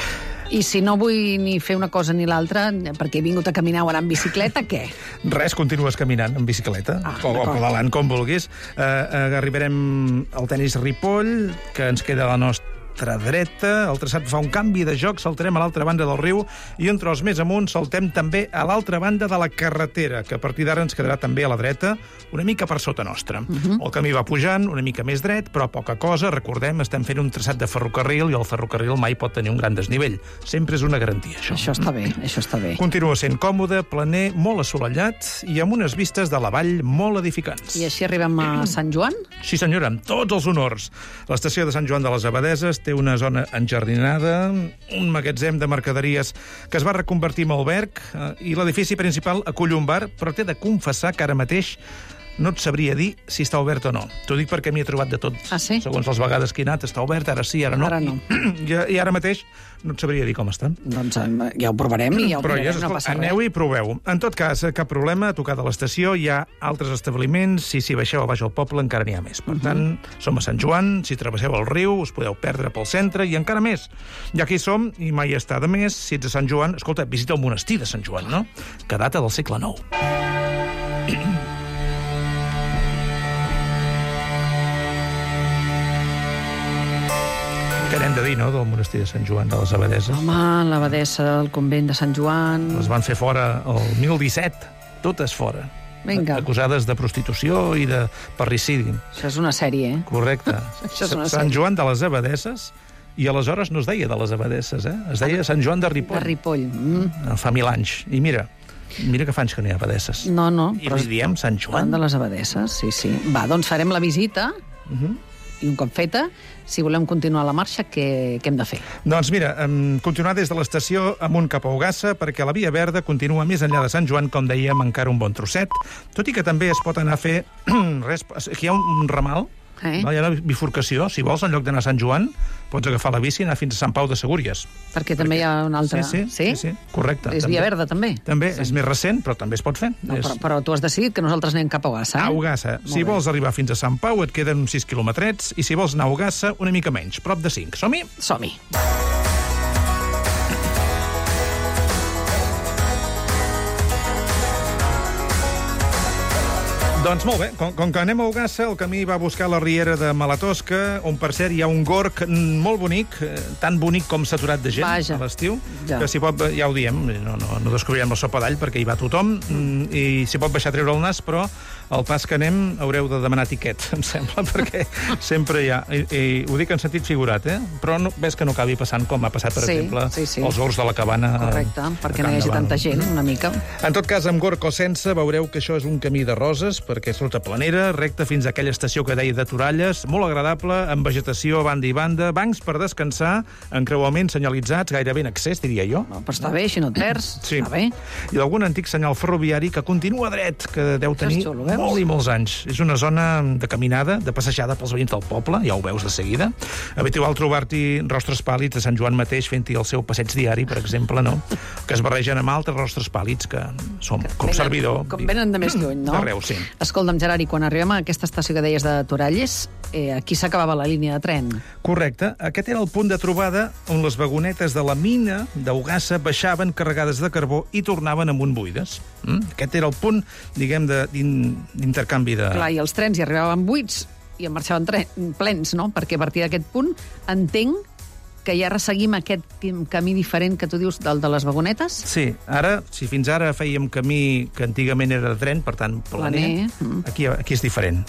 I si no vull ni fer una cosa ni l'altra, perquè he vingut a caminar o anar en bicicleta, què? Res, continues caminant en bicicleta, ah, o, o pedalant, com vulguis. Uh, uh, arribarem al tenis Ripoll, que ens queda a la nostra dreta, el traçat fa un canvi de joc, saltarem a l'altra banda del riu i un tros més amunt saltem també a l'altra banda de la carretera, que a partir d'ara ens quedarà també a la dreta, una mica per sota nostra. Uh -huh. El camí va pujant, una mica més dret, però poca cosa, recordem, estem fent un traçat de ferrocarril i el ferrocarril mai pot tenir un gran desnivell. Sempre és una garantia, això. Això està bé, això està bé. Continua sent còmode, planer, molt assolellat i amb unes vistes de la vall molt edificants. I així arribem a Sant Joan? Sí, senyora, amb tots els honors. L'estació de Sant Joan de les Abadeses té una zona enjardinada, un magatzem de mercaderies que es va reconvertir en alberg eh, i l'edifici principal acull un bar, però t'he de confessar que ara mateix no et sabria dir si està obert o no. T'ho dic perquè m'hi he trobat de tot. Ah, sí? Segons les vegades que he anat, està obert, ara sí, ara no. Ara no. I, I ara mateix no et sabria dir com està. Doncs ja ho provarem i ja ho Però provarem, ja, no passa res. Aneu i proveu. En tot cas, cap problema, a tocar de l'estació hi ha altres establiments, si s'hi baixeu a baix al poble encara n'hi ha més. Per tant, som a Sant Joan, si travesseu el riu us podeu perdre pel centre i encara més. Ja que hi som, i mai està de més, si ets a Sant Joan, escolta, visita el monestir de Sant Joan, no? Que data del segle nou. Què n'hem de dir, no?, del monestir de Sant Joan de les Abadeses. Home, l'abadessa del convent de Sant Joan... Les van fer fora el mil disset, totes fora. Vinga. Acusades de prostitució i de parricidi. Això és una sèrie, eh? Correcte. Això és una Sant sèrie. Joan de les Abadeses I aleshores no es deia de les Abadesses, eh? Es deia Sant Joan de Ripoll. De Ripoll. Mm. Fa mil anys. I mira, mira que fa anys que no hi ha Abadesses. No, no. I li diem Sant Joan. De les Abadesses, sí, sí. Va, doncs farem la visita, uh -huh. i un cop feta, si volem continuar la marxa, què, què hem de fer? Doncs mira, um, continuar des de l'estació amunt cap a Ogassa, perquè la Via Verda continua més enllà de Sant Joan, com dèiem, encara un bon trosset, tot i que també es pot anar a fer... res, aquí hi ha un ramal, eh? Hi ha una bifurcació. Si vols, en lloc d'anar a Sant Joan, pots agafar la bici i anar fins a Sant Pau de Segúries. Perquè també perquè... hi ha una altra... Sí, sí, sí? sí, sí. Correcte. És també. Via Verda, també? També, sí. És més recent, però també es pot fer. No, és... però, però tu has decidit que nosaltres anem cap a Ogassa, eh? A Ogassa. Molt si bé. Vols arribar fins a Sant Pau, et queden uns sis quilometrets, i si vols anar a Ogassa, una mica menys, prop de cinc. Som-hi? Som-hi. Doncs molt bé, com, com que anem a Ogassa, el camí va buscar la riera de Malatosca, on, per cert, hi ha un gorg molt bonic, tan bonic com saturat de gent Vaja. A l'estiu, ja. que si pot, ja ho diem, no, no, no descobrirem la sopa d'all perquè hi va tothom, i si pot baixar a treure el nas, però al pas que anem haureu de demanar tiquet, em sembla, perquè sempre hi ha, i, i ho dic en sentit figurat, eh? Però no, ves que no acabi passant com ha passat, per sí, exemple, sí, sí. els gorgs de la Cabana. Correcte, perquè no hi hagi tanta gent, una mica. En tot cas, amb gorg o sense, veureu que això és un camí de roses, perquè és ruta planera, recta fins a aquella estació que deia de Toralles, molt agradable, amb vegetació a banda i banda, bancs per descansar, encreuaments senyalitzats, gairebé en accés, diria jo. No, però està bé, així no et perds. Sí. Està bé. I algun antic senyal ferroviari que continua dret, que deu tenir xulo, molt i molts anys. És una zona de caminada, de passejada pels veïns del poble, ja ho veus de seguida. Habitual trobar-t'hi rostres pàl·lids de Sant Joan mateix fent-hi el seu passeig diari, per exemple, no? Que es barregen amb altres rostres pàl·lids que som, que com venen, servidor... Com venen de més lluny, no? D'arreu, sí. Escolta'm, Gerard, i quan arribem a aquesta estació que deies de Toralles, eh, aquí s'acabava la línia de tren. Correcte. Aquest era el punt de trobada on les vagonetes de la mina d'Ogassa baixaven carregades de carbó i tornaven amunt buides. Mm? Aquest era el punt, diguem, d'intercanvi de... Clar, i els trens hi arribaven buits i en marxaven plens, no? Perquè a partir d'aquest punt entenc que ja resseguim aquest camí diferent que tu dius del de les vagonetes? Sí, ara, si fins ara fèiem camí que antigament era de tren, per tant, planer, planer. Aquí, aquí és diferent.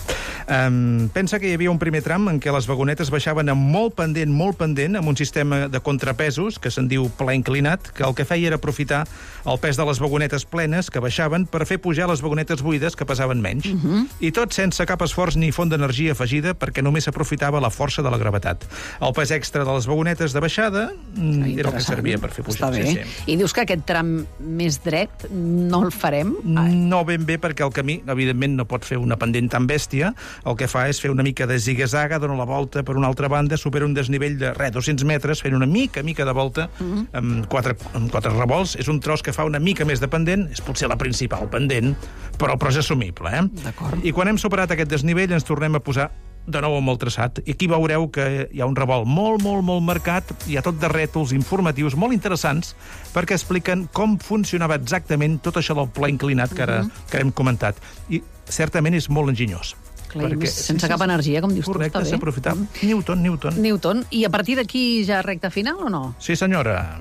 Um, pensa que hi havia un primer tram en què les vagonetes baixaven amb molt pendent, molt pendent, amb un sistema de contrapesos, que se'n diu pla inclinat, que el que feia era aprofitar el pes de les vagonetes plenes que baixaven per fer pujar les vagonetes buides que pesaven menys. Uh -huh. I tot sense cap esforç ni font d'energia afegida, perquè només s'aprofitava la força de la gravetat. El pes extra de les vagonetes de baixada era el que servia per fer pujar. Està bé. Sí, sí. I dius que aquest tram més dret no el farem? No ben bé, perquè el camí, evidentment, no pot fer una pendent tan bèstia. El que fa és fer una mica de zigue-zaga, dona la volta per una altra banda, supera un desnivell de, res, dos-cents metres, fent una mica, mica de volta, uh -huh. amb, quatre, amb quatre revolts. És un tros que fa una mica més de pendent, és potser la principal pendent, però, però és assumible, eh? D'acord. I quan hem superat aquest desnivell ens tornem a posar de nou amb el traçat. I aquí veureu que hi ha un revolt molt, molt, molt marcat, hi ha tot de rètols informatius molt interessants perquè expliquen com funcionava exactament tot això del pla inclinat que ara, uh -huh. que hem comentat. I certament és molt enginyós. Clar, perquè, sense cap energia, com dius correcte, tu, està bé. Correcte, s'aprofitar. Newton, Newton. Newton. I a partir d'aquí ja recta final o no? Sí, senyora.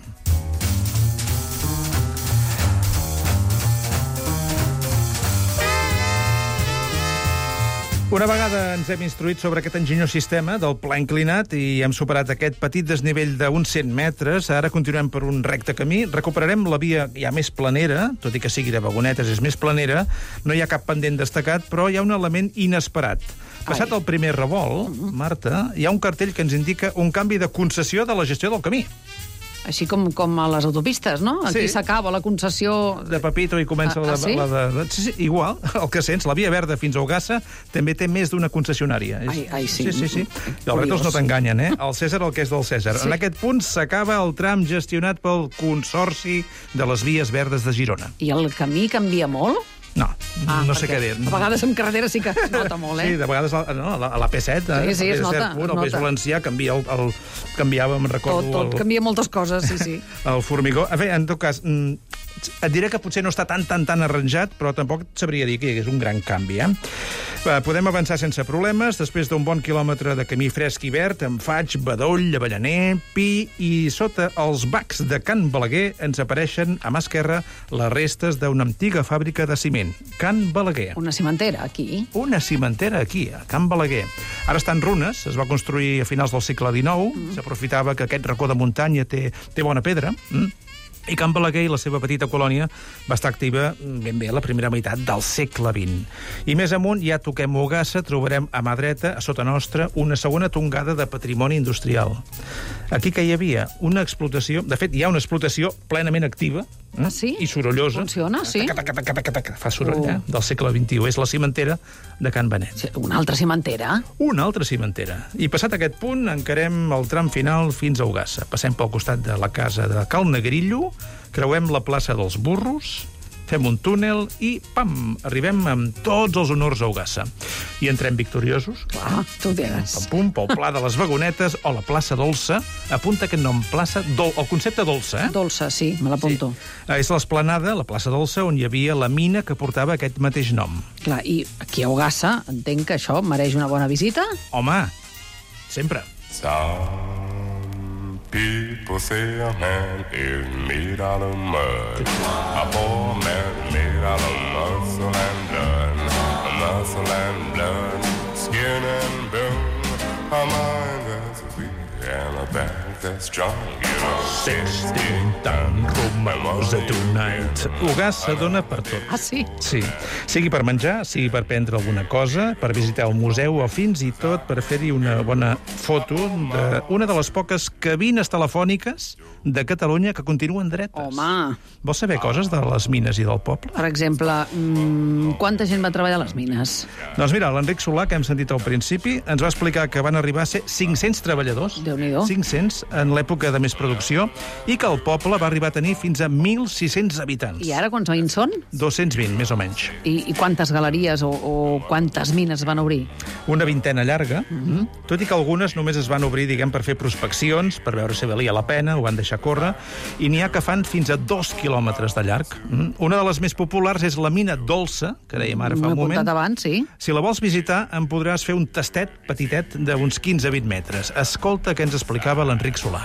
Una vegada ens hem instruït sobre aquest enginyós sistema del pla inclinat i hem superat aquest petit desnivell d'uns cent metres, ara continuem per un recte camí, recuperarem la via ja més planera, tot i que sigui de vagonetes és més planera, no hi ha cap pendent destacat, però hi ha un element inesperat. Passat Ai. el primer revolt, Marta, hi ha un cartell que ens indica un canvi de concessió de la gestió del camí. Així com, com a les autopistes, no? Aquí s'acaba sí. la concessió... De Pepito i comença ah, la, ah, sí? la de... de sí, sí, igual, el que sents, la Via Verda fins a Ogassa també té més d'una concessionària. Ai, ai, sí. Sí, sí, sí. I els rètols no t'enganyen, eh? El Cèsar el que és del Cèsar. Sí. En aquest punt s'acaba el tram gestionat pel Consorci de les Vies Verdes de Girona. I el camí canvia molt? No, ah, no sé què dir. A vegades en carretera sí que es nota molt, eh? Sí, de vegades a, no, a la P set, sí, sí, a es nota, punt, es el País Valencià canvia el, el, canviava, me'n recordo... Tot, tot el, canvia moltes coses, sí, sí. El formigó... En, fi, en tot cas, et diré que potser no està tan, tan, tan arranjat, però tampoc sabria dir que hi hagués un gran canvi, eh? Podem avançar sense problemes, després d'un bon quilòmetre de camí fresc i verd, amb faig, bedoll, avellaner, pi, i sota els bacs de Can Balaguer ens apareixen, a mà esquerra, les restes d'una antiga fàbrica de ciment. Can Balaguer. Una cimentera, aquí. Una cimentera, aquí, a Can Balaguer. Ara està en runes, es va construir a finals del segle dinou, mm. s'aprofitava que aquest racó de muntanya té, té bona pedra, mm. i Can Balaguer i la seva petita colònia va estar activa ben bé a la primera meitat del segle vint. I més amunt, ja toquem Ogassa, trobarem a mà dreta, a sota nostra, una segona tongada de patrimoni industrial. Aquí que hi havia una explotació, de fet, hi ha una explotació plenament activa, eh? Ah, sí? I sorollosa. Funciona, sí? Taca, taca, taca, taca, taca, fa soroll, eh? Del segle vint-i-u. És la cimentera de Can Benet. Sí, una altra cimentera? Una altra cimentera. I passat aquest punt, encarem el tram final fins a Ogassa. Passem pel costat de la casa de Cal Negrillo, creuem la plaça dels Burros, fem un túnel i, pam, arribem amb tots els honors a Ogassa. I entrem victoriosos. Clar, tu ho diràs. Pam, pum, pel Pla de les Vagonetes o la plaça Dolça. Apunta aquest nom, plaça Dol... el concepte Dolça, eh? Dolça, sí, me l'apunto. Sí. És l'esplanada, la plaça Dolça, on hi havia la mina que portava aquest mateix nom. Clar, i aquí a Ogassa entenc que això mereix una bona visita? Home, sempre. People say a man is made out of mud. A poor man is made out of muscle and blood. Muscle and blood, skin and bone. A mind that's weak and a back that's strong. You know, sixteen tan rumors de tonight. Ogassa dona per tot. Ah, sí? Sí. Sigui per menjar, sigui per prendre alguna cosa, per visitar un museu o fins i tot per fer-hi una bona foto d'una de les poques cabines telefòniques de Catalunya que continuen dretes. Home! Vols saber coses de les mines i del poble? Per exemple, mmm, quanta gent va treballar a les mines? Doncs mira, l'Enric Solà, que hem sentit al principi, ens va explicar que van arribar a ser cinc-cents treballadors. Déu-n'hi-do. cinc-cents en l'època de més producció, i que el poble va arribar a tenir fins a mil sis-cents habitants. I ara quants veïns són? dos-cents vint, més o menys. I, i quantes galeries o, o quantes mines van obrir? Una vintena llarga, Mm-hmm. tot i que algunes només es van obrir, diguem, per fer prospeccions, per veure si valia la pena, ho van deixar córrer, i n'hi ha que fan fins a dos quilòmetres de llarg. Mm. Una de les més populars és la mina Dolça, que dèiem ara fa M'he un moment. apuntat abans, sí. Si la vols visitar, en podràs fer un tastet petitet d'uns quinze a vint metres. Escolta què ens explicava l'Enric Solà.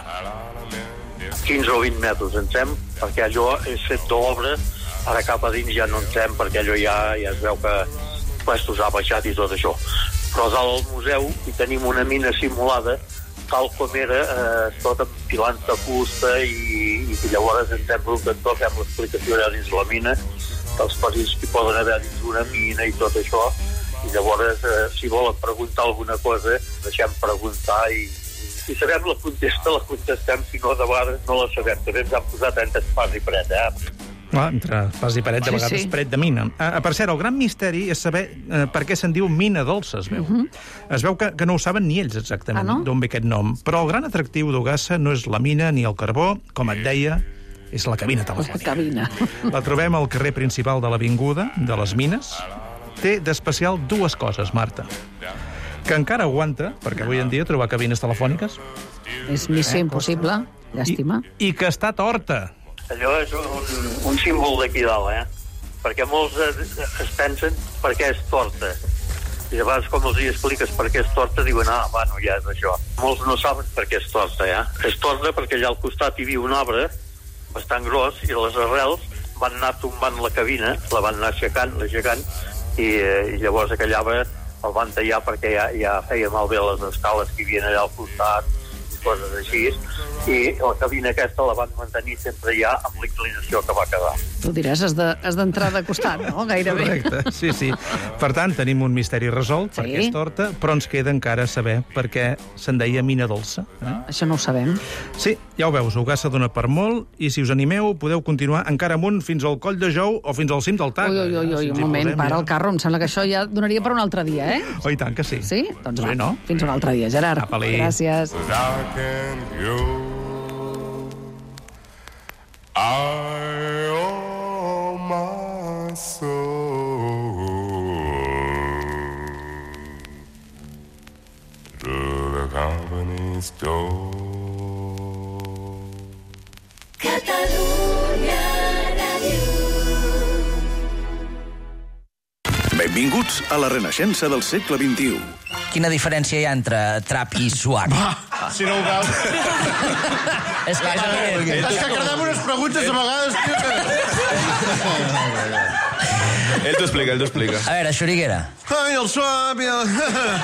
quinze o vint metres entrem, perquè allò és fet d'obra, ara cap a dins ja no entrem, perquè allò ja, ja es veu que puestos ha baixat i tot això. Però dalt al museu hi tenim una mina simulada, tal com era, eh, tot amb pilants de fusta, i, i llavors entrem per un cantó, fem l'explicació allà dins la mina, dels perills que poden haver dins una mina i tot això, i llavors, eh, si volen preguntar alguna cosa, deixem preguntar i si sabem la contesta, la contestem, si no, de vegades no la sabem. També ens han posat entre espàs i paret, eh? Ah, entre pas i paret, de Sí, vegades sí. paret de mina. Ah, per cert, el gran misteri és saber eh, per què se'n diu mina dolça, es veu. Uh-huh. Es veu que, que no ho saben ni ells exactament, Ah, no? d'on ve aquest nom. Però el gran atractiu d'Ogassa no és la mina ni el carbó, com et deia, és la cabina La telefònica. cabina. La trobem al carrer principal de l'Avinguda de les Mines. Té d'especial dues coses, Marta. Que encara aguanta, perquè avui en dia trobar cabines telefòniques... És missió Eh, impossible, llàstima. I, I que està torta. Allò és un, un símbol d'aquí dalt, eh? Perquè molts es, es pensen per què és torta. I llavors, com els hi expliques per què és torta, diuen, ah, bueno, ja és això. Molts no saben per què és torta, eh? És torta perquè allà al costat hi viu un arbre bastant gros i les arrels van anar tombant la cabina, la van anar aixecant, aixecant, i, i llavors aquell arbre el van tallar perquè ja, ja feia malbé les escales que hi havia allà al costat, coses així, i la cabina aquesta la van mantenir sempre ja amb la inclinació que va quedar. Tu diràs, has de- has d'entrar de, de costat, no? Gairebé. Correcte, sí, sí. Per tant, tenim un misteri resolt, sí. perquè és torta, però ens queda encara saber per què se'n deia mina dolça. Eh? Això no ho sabem. Sí, ja ho veus, Ogassa dona per molt, i si us animeu, podeu continuar encara amunt fins al Coll de Jou o fins al cim del Tac. Ui, ui, ui, ui, Si ens un hi moment, posem, para ja. el carro. Em sembla que això ja donaria per un altre dia, eh? Oh, i tant que sí. Sí? Doncs va, Sí, no? fins un altre dia. Gerard, Apa-li. gràcies. I can go. I owe my soul to the company store. Catalunya Ràdio. Benvinguts a la renaixença del segle vint-i-u. Quina diferència hi ha entre trap i suar? Si no ho veus... És que, És que cardem unes preguntes a vegades, tio, que... Ell t'ho explica, ell t'ho explica. A veure, Xuriguera. Ai, el swap i el...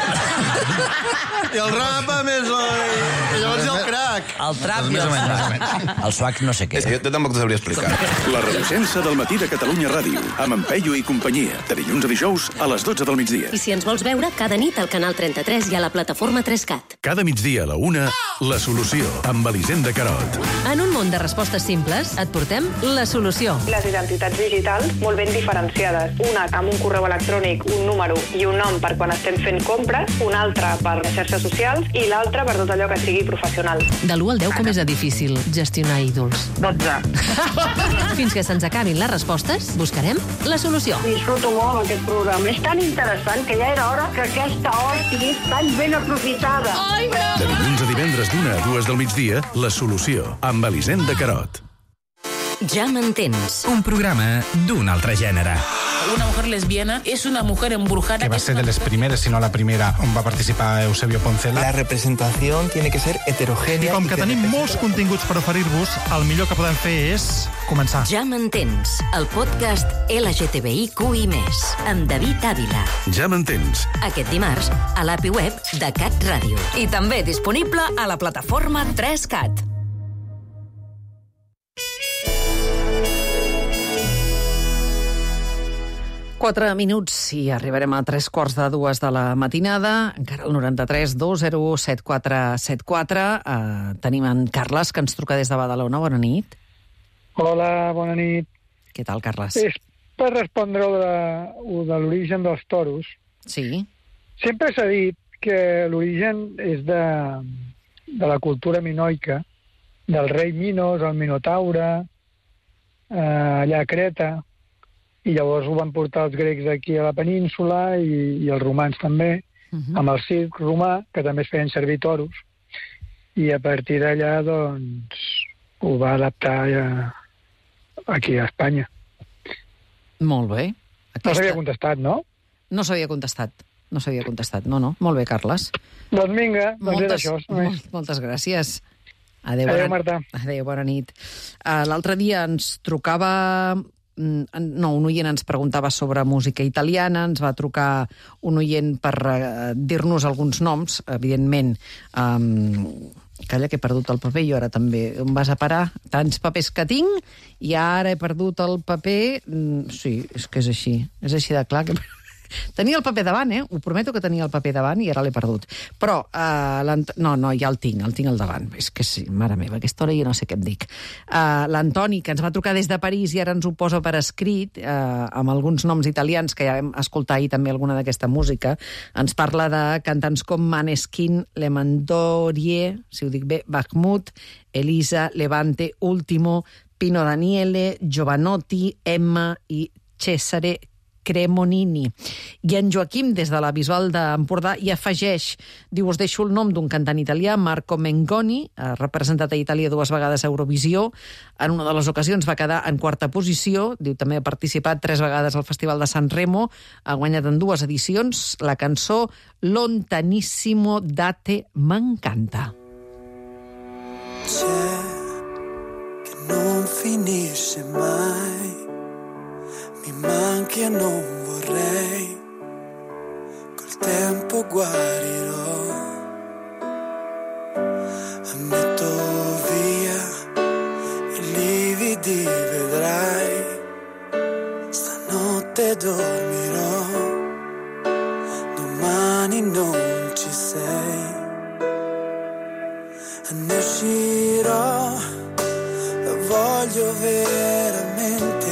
I el rap, a més... I llavors hi ha el crack. El trap i el swag. El swag no sé què. És que jo tampoc t'ho sabria explicar. La renaixença del matí de Catalunya Ràdio, amb en Peyu i companyia, de dilluns a dijous a les dotze del migdia. I si ens vols veure, cada nit al canal trenta-tres i a la plataforma tres cat. Cada migdia a la una, La Solució, amb Elisenda Carot. En un món de respostes simples, et portem La Solució. Les identitats digitals molt ben diferenciades. Una amb un correu electrònic, un número i un nom per quan estem fent compres, una altra per les xarxes socials i l'altra per tot allò que sigui professional. De l'u al deu, com és de difícil gestionar ídols? dotze. Fins que se'ns acabin les respostes, buscarem La Solució. Disfruto molt aquest programa. És tan interessant que ja era hora que aquesta hora sigui tan ben aprofitada. Ai, De dilluns a divendres d'una a dues del migdia, La Solució, amb Elisenda Carot. Ja m'entens. Un programa d'un altre gènere. Una mujer lesbiana es una mujer embrujada. Que va ser de les primeres, si no la primera, on va participar Eusebio Poncela. La representación tiene que ser heterogènia. I com que tenim molts continguts per oferir-vos, el millor que podem fer és començar. Ja m'entens, el podcast L G T B I Q I més, amb David Ávila. Ja m'entens. Aquest dimarts, a l'A P I web de Cat Ràdio. I també disponible a la plataforma tres cat. Quatre minuts i arribarem a tres quarts de dues de la matinada. Encara el noranta-tres dos zero set quatre set quatre. Uh, tenim en Carles, que ens truca des de Badalona. Bona nit. Hola, bona nit. Què tal, Carles? És per respondre de, de l'origen dels toros. Sí. Sempre s'ha dit que l'origen és de, de la cultura minoica, del rei Minos, el Minotaure, eh, allà a Creta, i llavors ho van portar els grecs aquí a la península i, i els romans també, uh-huh. amb el circ romà, que també es feien servir toros, i a partir d'allà, doncs, ho va adaptar ja aquí a Espanya. Molt bé. Aquesta... No s'havia contestat, no? No s'havia contestat, no s'havia contestat. No, no, molt bé, Carles. Doncs vinga, doncs moltes, és això. Molt, moltes gràcies. Adéu, Adéu, bona... Marta. Adéu, bona nit. Uh, l'altre dia ens trucava... No, un oient ens preguntava sobre música italiana, ens va trucar un oient per uh, dir-nos alguns noms, evidentment. Um, calla, que he perdut el paper, jo ara també. Em vas a parar? Tants papers que tinc i ara he perdut el paper. Mm, sí, és que és així. És així de clar que... Tenia el paper davant, eh? Ho prometo que tenia el paper davant i ara l'he perdut. Però, uh, no, no, ja el tinc, el tinc al davant. És que sí, mare meva, a aquesta hora jo no sé què em dic. Uh, L'Antoni, que ens va trucar des de París i ara ens ho posa per escrit, uh, amb alguns noms italians, que ja vam escoltar ahir també alguna d'aquesta música, ens parla de cantants com Maneskin, Le Mandorie, si ho dic bé, Bakhmut, Elisa, Levante, Ultimo, Pino Daniele, Giovanotti, Emma i Cesare Cremonini. I en Joaquim, des de la Bisbal d'Empordà, i afegeix, diu, us deixo el nom d'un cantant italià, Marco Mengoni, ha representat a Itàlia dues vegades a Eurovisió, en una de les ocasions va quedar en quarta posició, diu, també ha participat tres vegades al Festival de San Remo, ha guanyat en dues edicions la cançó Lontanissimo Date m'encanta. C'è che non finisce mai, mi manchi e non vorrei, col tempo guarirò, metto via i lividi, vedrai, stanotte dormirò, domani non ci sei, ne uscirò, lo voglio veramente.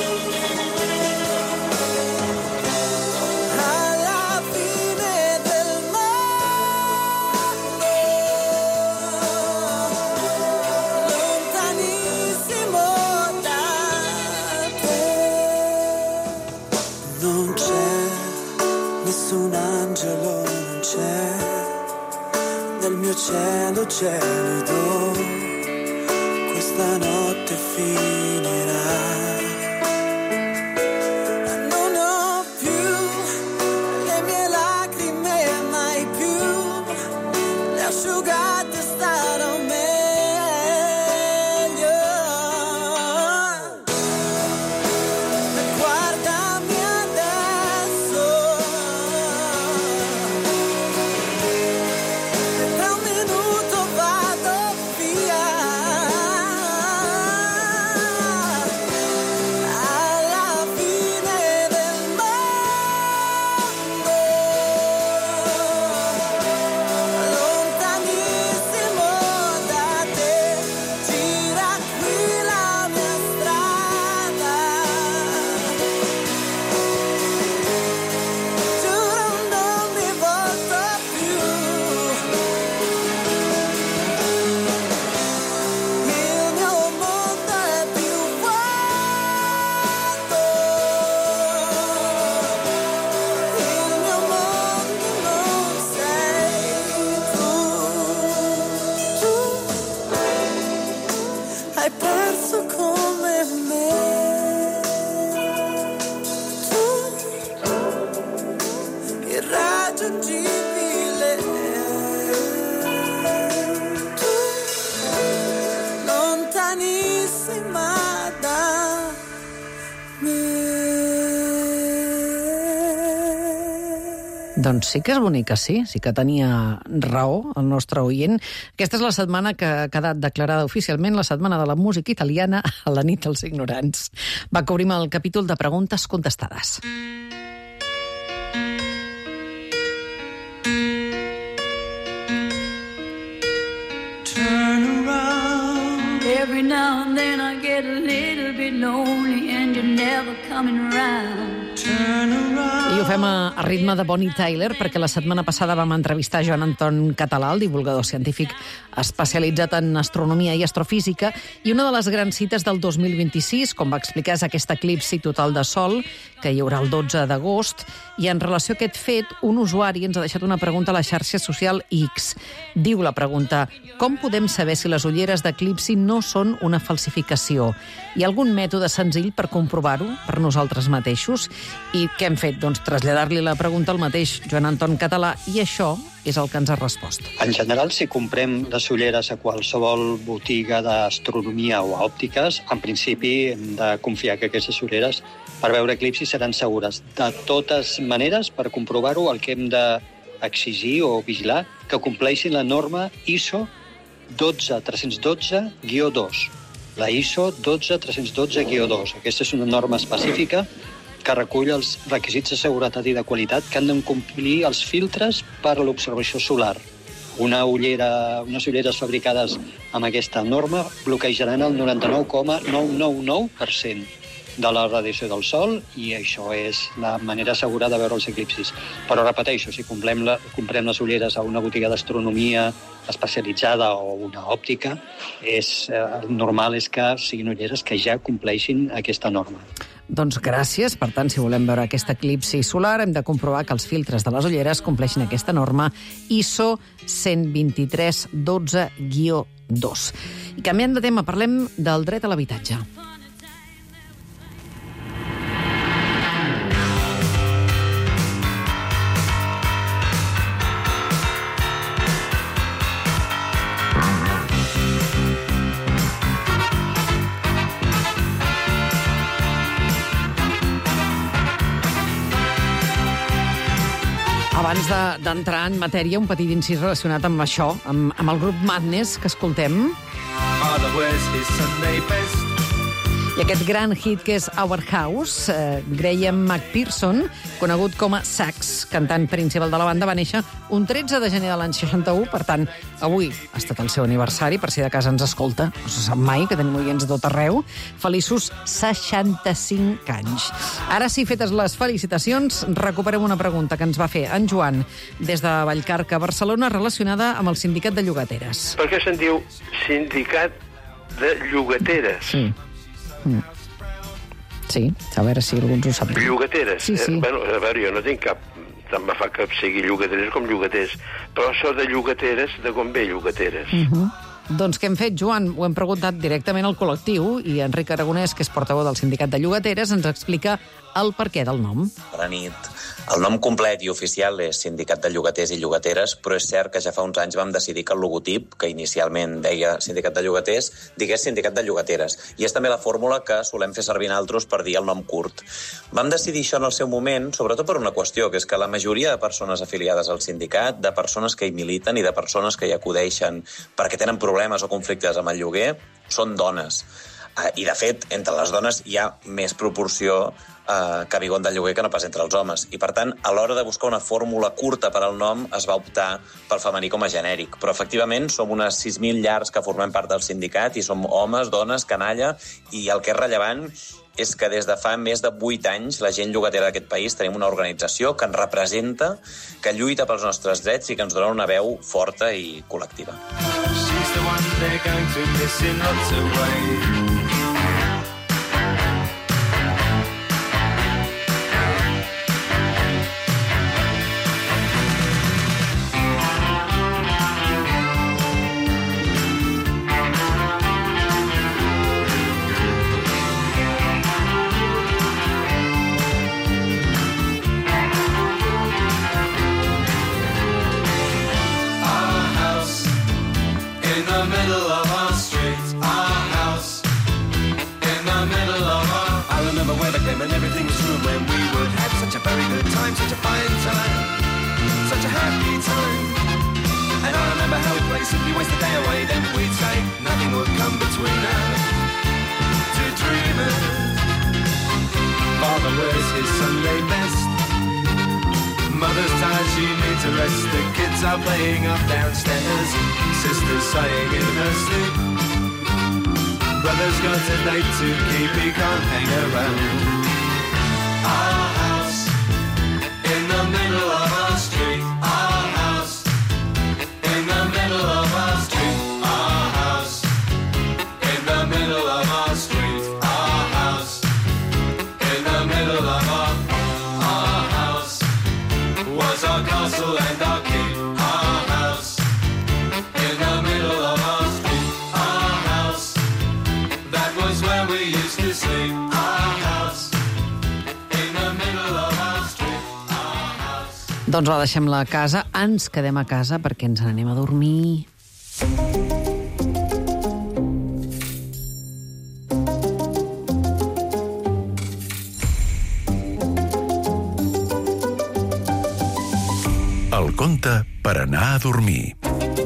Alla fine del cielo gelido, questa notte finirà. Non ho più le mie lacrime, mai più le asciugate, starò meglio. Guardami adesso, tra un minuto vado via. Alla fine del mondo, lontanissimo da te, gira qui la mia strada. Giuro non mi volto più. Il mio mondo è più vuoto. Il mio mondo non sei tu. Tu hai perso come me. Tu irraggiungibile. Tu lontanissima da Doncs sí que és bonica, sí. Sí que tenia raó el nostre oient. Aquesta és la setmana que ha quedat declarada oficialment la setmana de la música italiana a la nit dels ignorants. Va, que obrim el capítol de preguntes contestades. Turn around. Every now and then I get a little bit lonely and you're never coming around. Turn around. I ho fem a, a ritme de Bonnie Tyler, perquè la setmana passada vam entrevistar Joan Anton Català, el divulgador científic especialitzat en astronomia i astrofísica, i una de les grans cites del dos mil vint-i-sis, com va explicar, és aquest eclipsi total de Sol, que hi haurà el dotze d'agost, i en relació a aquest fet, un usuari ens ha deixat una pregunta a la xarxa social X. Diu la pregunta: com podem saber si les ulleres d'eclipsi no són una falsificació? Hi ha algun mètode senzill per comprovar-ho per nosaltres mateixos? I què hem fet? Doncs traslladar-li la pregunta al mateix Joan Anton Català, i això és el que ens ha respost. En general, si comprem les ulleres a qualsevol botiga d'astronomia o a òptiques, en principi hem de confiar que aquestes ulleres per veure eclipsis seran segures. De totes maneres, per comprovar-ho, el que hem d'exigir o vigilar que compleixin la norma I S O dotze tres dotze guió dos. La I S O dotze tres dotze guió dos. Aquesta és una norma específica que recull els requisits de seguretat i de qualitat que han de complir els filtres per a l'observació solar. Una ullera, unes ulleres fabricades amb aquesta norma bloquejaran el noranta-nou coma nou nou nou per cent de la radiació del Sol, i això és la manera segura de veure els eclipsis. Però repeteixo, si comprem, la, comprem les ulleres a una botiga d'astronomia especialitzada o una òptica, és, eh, el normal és que siguin ulleres que ja compleixin aquesta norma. Doncs gràcies. Per tant, si volem veure aquest eclipsi solar, hem de comprovar que els filtres de les ulleres compleixin aquesta norma I S O cent vint-i-tres dotze guió dos. I canviant de tema, parlem del dret a l'habitatge. Abans d'entrar en matèria, un petit incís relacionat amb això, amb, amb el grup Madness, que escoltem. I aquest gran hit que és Our House, eh, Graham McPherson, conegut com a Sax, cantant principal de la banda, va néixer un tretze de gener de l'any seixanta-u, per tant, avui ha estat el seu aniversari, per si de casa ens escolta, no se sap mai, que tenim oients de tot arreu. Feliços seixanta-cinc anys. Ara sí, fetes les felicitacions, recuperem una pregunta que ens va fer en Joan des de Vallcarca, Barcelona, relacionada amb el sindicat de llogateres. Per què se'n diu sindicat de llogateres? Sí. Mm. Sí, a veure si algú ho sap. Llogateres? Sí, sí. Eh, bueno, a veure, jo no tinc cap tant me fa que sigui llogateres com llogaters. Però això de llogateres, de com ve llogateres? Uh -huh. Doncs què hem fet, Joan? Ho hem preguntat directament al col·lectiu i Enric Aragonès, que és portaveu del Sindicat de Llogateres, ens explica el perquè del nom. Bona nit. El nom complet i oficial és Sindicat de Llogaters i Llogateres, però és cert que ja fa uns anys vam decidir que el logotip, que inicialment deia Sindicat de Llogaters, digués Sindicat de Llogateres. I és també la fórmula que solem fer servir nosaltres per dir el nom curt. Vam decidir això en el seu moment, sobretot per una qüestió, que és que la majoria de persones afiliades al sindicat, de persones que hi militen i de persones que hi acudeixen perquè tenen problemes o conflictes amb el lloguer, són dones. I, de fet, entre les dones hi ha més proporció eh, que viuen del lloguer que no pas entre els homes. I, per tant, a l'hora de buscar una fórmula curta per al nom, es va optar pel femení com a genèric. Però, efectivament, som unes sis mil llars que formem part del sindicat i som homes, dones, canalla, i el que és rellevant és que des de fa més de vuit anys la gent llogatera d'aquest país tenim una organització que ens representa, que lluita pels nostres drets i que ens dona una veu forta i col·lectiva. She's the one they're going to miss in lots of ways. And everything was true when we would have such a very good time, such a fine time, such a happy time. And I remember how we'd play, simply waste the day away, then we'd say nothing would come between us, two dreamers. Father wears his Sunday best, mother's tired, she needs a rest. The kids are playing up downstairs, sister's sighing in her sleep. Brother's got a date to keep, he can't hang around. Our house in the middle of our street. Our house in the middle of our street. Our house in the middle of our street. Our house in the middle of our our house was our castle and our keep. Our house in the middle of our street. Our house, that was where we used to sleep. Our house. Doncs la deixem la casa, ens quedem a casa perquè ens n'anem a dormir. El conte per anar a dormir.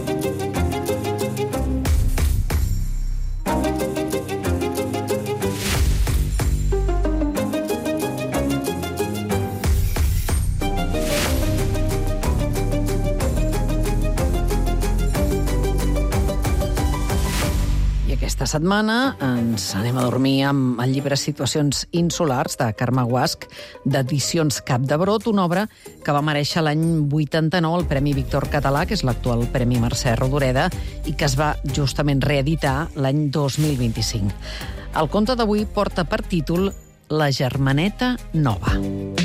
Aquesta setmana ens anem a dormir amb el llibre Situacions insulars de Carme Guasch, d'Edicions Cap de Brot, una obra que va merèixer l'any vuitanta-nou el Premi Víctor Català, que és l'actual Premi Mercè Rodoreda, i que es va justament reeditar l'any dos mil vint-i-cinc. El conte d'avui porta per títol La germaneta nova.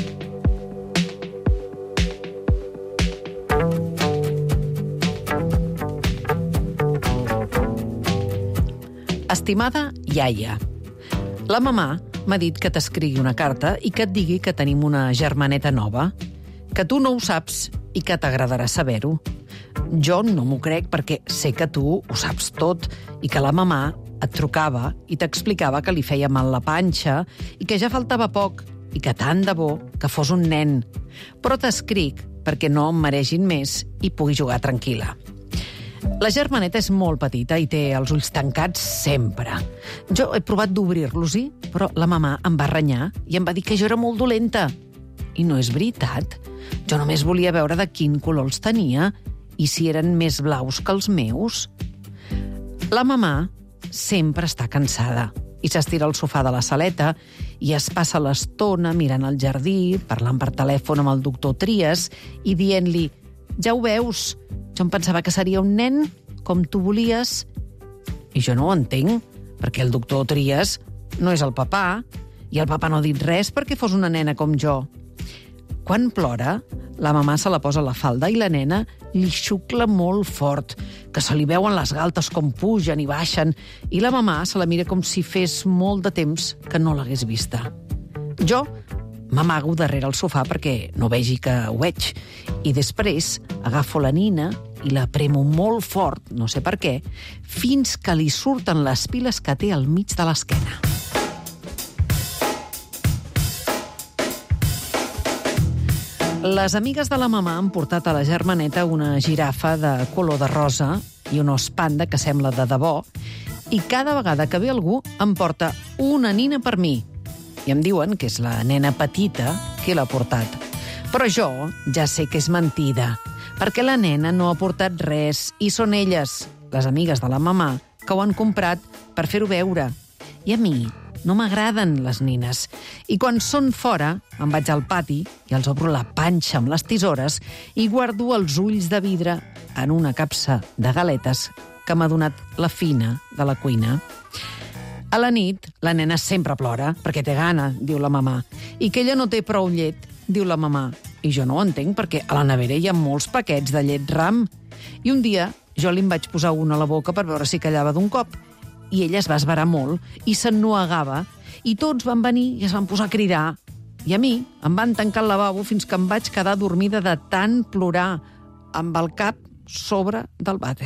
Estimada iaia, la mamà m'ha dit que t'escrigui una carta i que et digui que tenim una germaneta nova, que tu no ho saps i que t'agradarà saber-ho. Jo no m'ho crec perquè sé que tu ho saps tot i que la mamà et trucava i t'explicava que li feia mal la panxa i que ja faltava poc i que tant de bo que fos un nen. Però t'escric perquè no em maregin més i pugui jugar tranquil·la. La germaneta és molt petita i té els ulls tancats sempre. Jo he provat d'obrir-los-hi, però la mamà em va renyar i em va dir que jo era molt dolenta. I no és veritat. Jo només volia veure de quin color els tenia i si eren més blaus que els meus. La mamà sempre està cansada i s'estira al sofà de la saleta i es passa l'estona mirant al jardí, parlant per telèfon amb el doctor Trias i dient-li: ja ho veus, jo em pensava que seria un nen com tu volies. I jo no ho entenc, perquè el doctor Trias no és el papà, i el papà no ha dit res perquè fos una nena com jo. Quan plora, la mamà se la posa a la falda i la nena li xucla molt fort, que se li veuen les galtes com pugen i baixen, i la mamà se la mira com si fes molt de temps que no l'hagués vista. Jo m'amago darrere el sofà perquè no vegi que ho veig, i després agafo la nina i la premo molt fort, no sé per què, fins que li surten les piles que té al mig de l'esquena. Les amigues de la mamà han portat a la germaneta una girafa de color de rosa i un os panda que sembla de debò, i cada vegada que ve algú em porta una nina per mi. I em diuen que és la nena petita qui l'ha portat. Però jo ja sé que és mentida, perquè la nena no ha portat res i són elles, les amigues de la mamà, que ho han comprat per fer-ho veure. I a mi no m'agraden les nines. I quan són fora, em vaig al pati i els obro la panxa amb les tisores i guardo els ulls de vidre en una capsa de galetes que m'ha donat la Fina de la cuina. A la nit, la nena sempre plora, perquè té gana, diu la mamà, i que ella no té prou llet, diu la mamà. I jo no ho entenc, perquè a la nevera hi ha molts paquets de llet ram. I un dia jo li en vaig posar un a la boca per veure si callava d'un cop, i ella es va esverar molt i s'ennuegava, i tots van venir i es van posar a cridar. I a mi em van tancar al lavabo fins que em vaig quedar dormida de tant plorar, amb el cap sobre del vàter.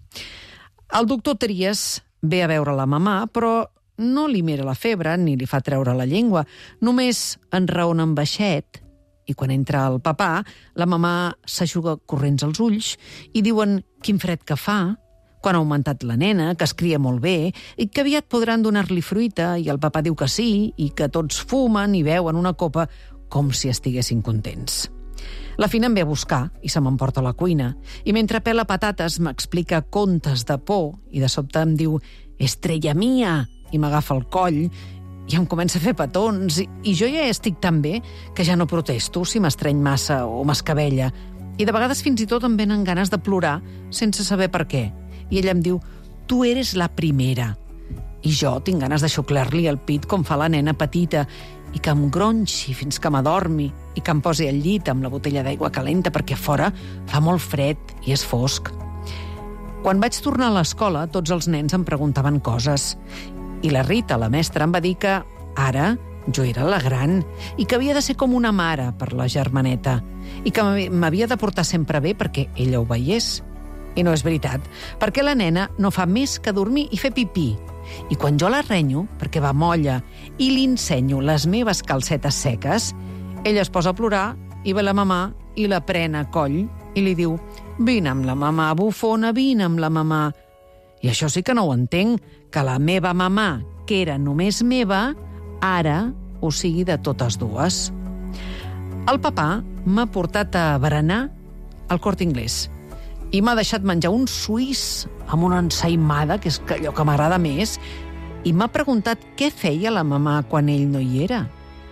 El doctor Trias ve a veure la mamà, però no li mira la febre ni li fa treure la llengua, només enraona amb baixet, i quan entra el papà, la mamà s'aixuga corrents els ulls i diuen quin fred que fa, quan ha augmentat la nena, que es cria molt bé, i que aviat podran donar-li fruita, i el papà diu que sí, i que tots fumen i beuen una copa com si estiguessin contents. La Fina em ve a buscar i se m'emporta a la cuina, i mentre pela patates m'explica contes de por, i de sobte em diu «Estrella mia!» i m'agafa el coll, i em comença a fer petons, i, i jo ja estic tan bé que ja no protesto si m'estreny massa o m'escabella, i de vegades fins i tot em venen ganes de plorar sense saber per què. I ella em diu, tu eres la primera. I jo tinc ganes de xuclar-li el pit com fa la nena petita i que em gronxi fins que m'adormi i que em posi al llit amb la botella d'aigua calenta perquè a fora fa molt fred i és fosc. Quan vaig tornar a l'escola, tots els nens em preguntaven coses. I la Rita, la mestra, em va dir que ara jo era la gran i que havia de ser com una mare per la germaneta i que m'havia de portar sempre bé perquè ella ho veiés. I no és veritat, perquè la nena no fa més que dormir i fer pipí. I quan jo la renyo, perquè va molla, i li ensenyo les meves calcetes seques, ella es posa a plorar i ve la mamà i la pren a coll i li diu «Vine amb la mamà, bufona, vine amb la mamà». I això sí que no ho entenc, que la meva mamà, que era només meva, ara ho sigui de totes dues. El papà m'ha portat a berenar al Corte Inglés i m'ha deixat menjar un suís amb una ensaïmada, que és allò que m'agrada més, i m'ha preguntat què feia la mamà quan ell no hi era.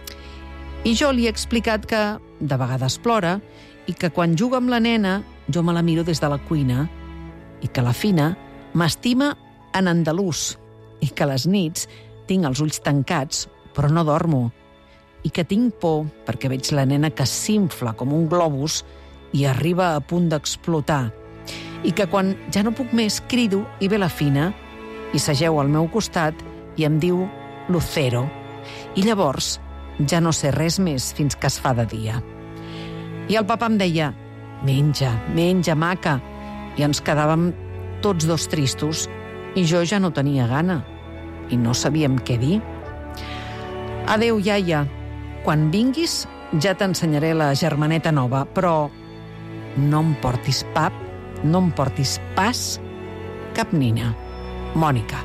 I jo li he explicat que de vegades plora i que quan juga amb la nena jo me la miro des de la cuina i que la Fina m'estima en andalús i que a les nits tinc els ulls tancats però no dormo i que tinc por perquè veig la nena que s'infla com un globus i arriba a punt d'explotar i que quan ja no puc més crido i ve la Fina i s'ageu al meu costat i em diu Lucero. I llavors ja no sé res més fins que es fa de dia. I el papa em deia menja, menja, maca, i ens quedàvem tots dos tristos i jo ja no tenia gana i no sabíem què dir. Adéu, iaia. Quan vinguis ja t'ensenyaré la germaneta nova, però no em portis pap, no em portis pas cap nina. Mònica.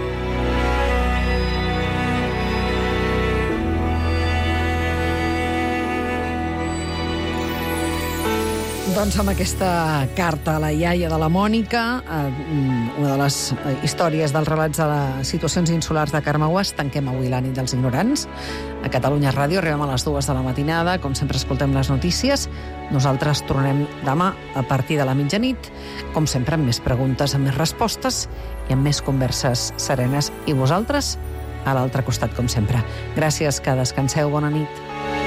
Doncs amb aquesta carta a la iaia de la Mònica, una de les històries dels relats de les situacions insulars de Carme Guasch, tanquem avui la nit dels ignorants. A Catalunya Ràdio arribem a les dues de la matinada, com sempre escoltem les notícies. Nosaltres tornem demà a partir de la mitjanit, com sempre amb més preguntes, amb més respostes i amb més converses serenes. I vosaltres a l'altre costat, com sempre. Gràcies, que descanseu, bona nit.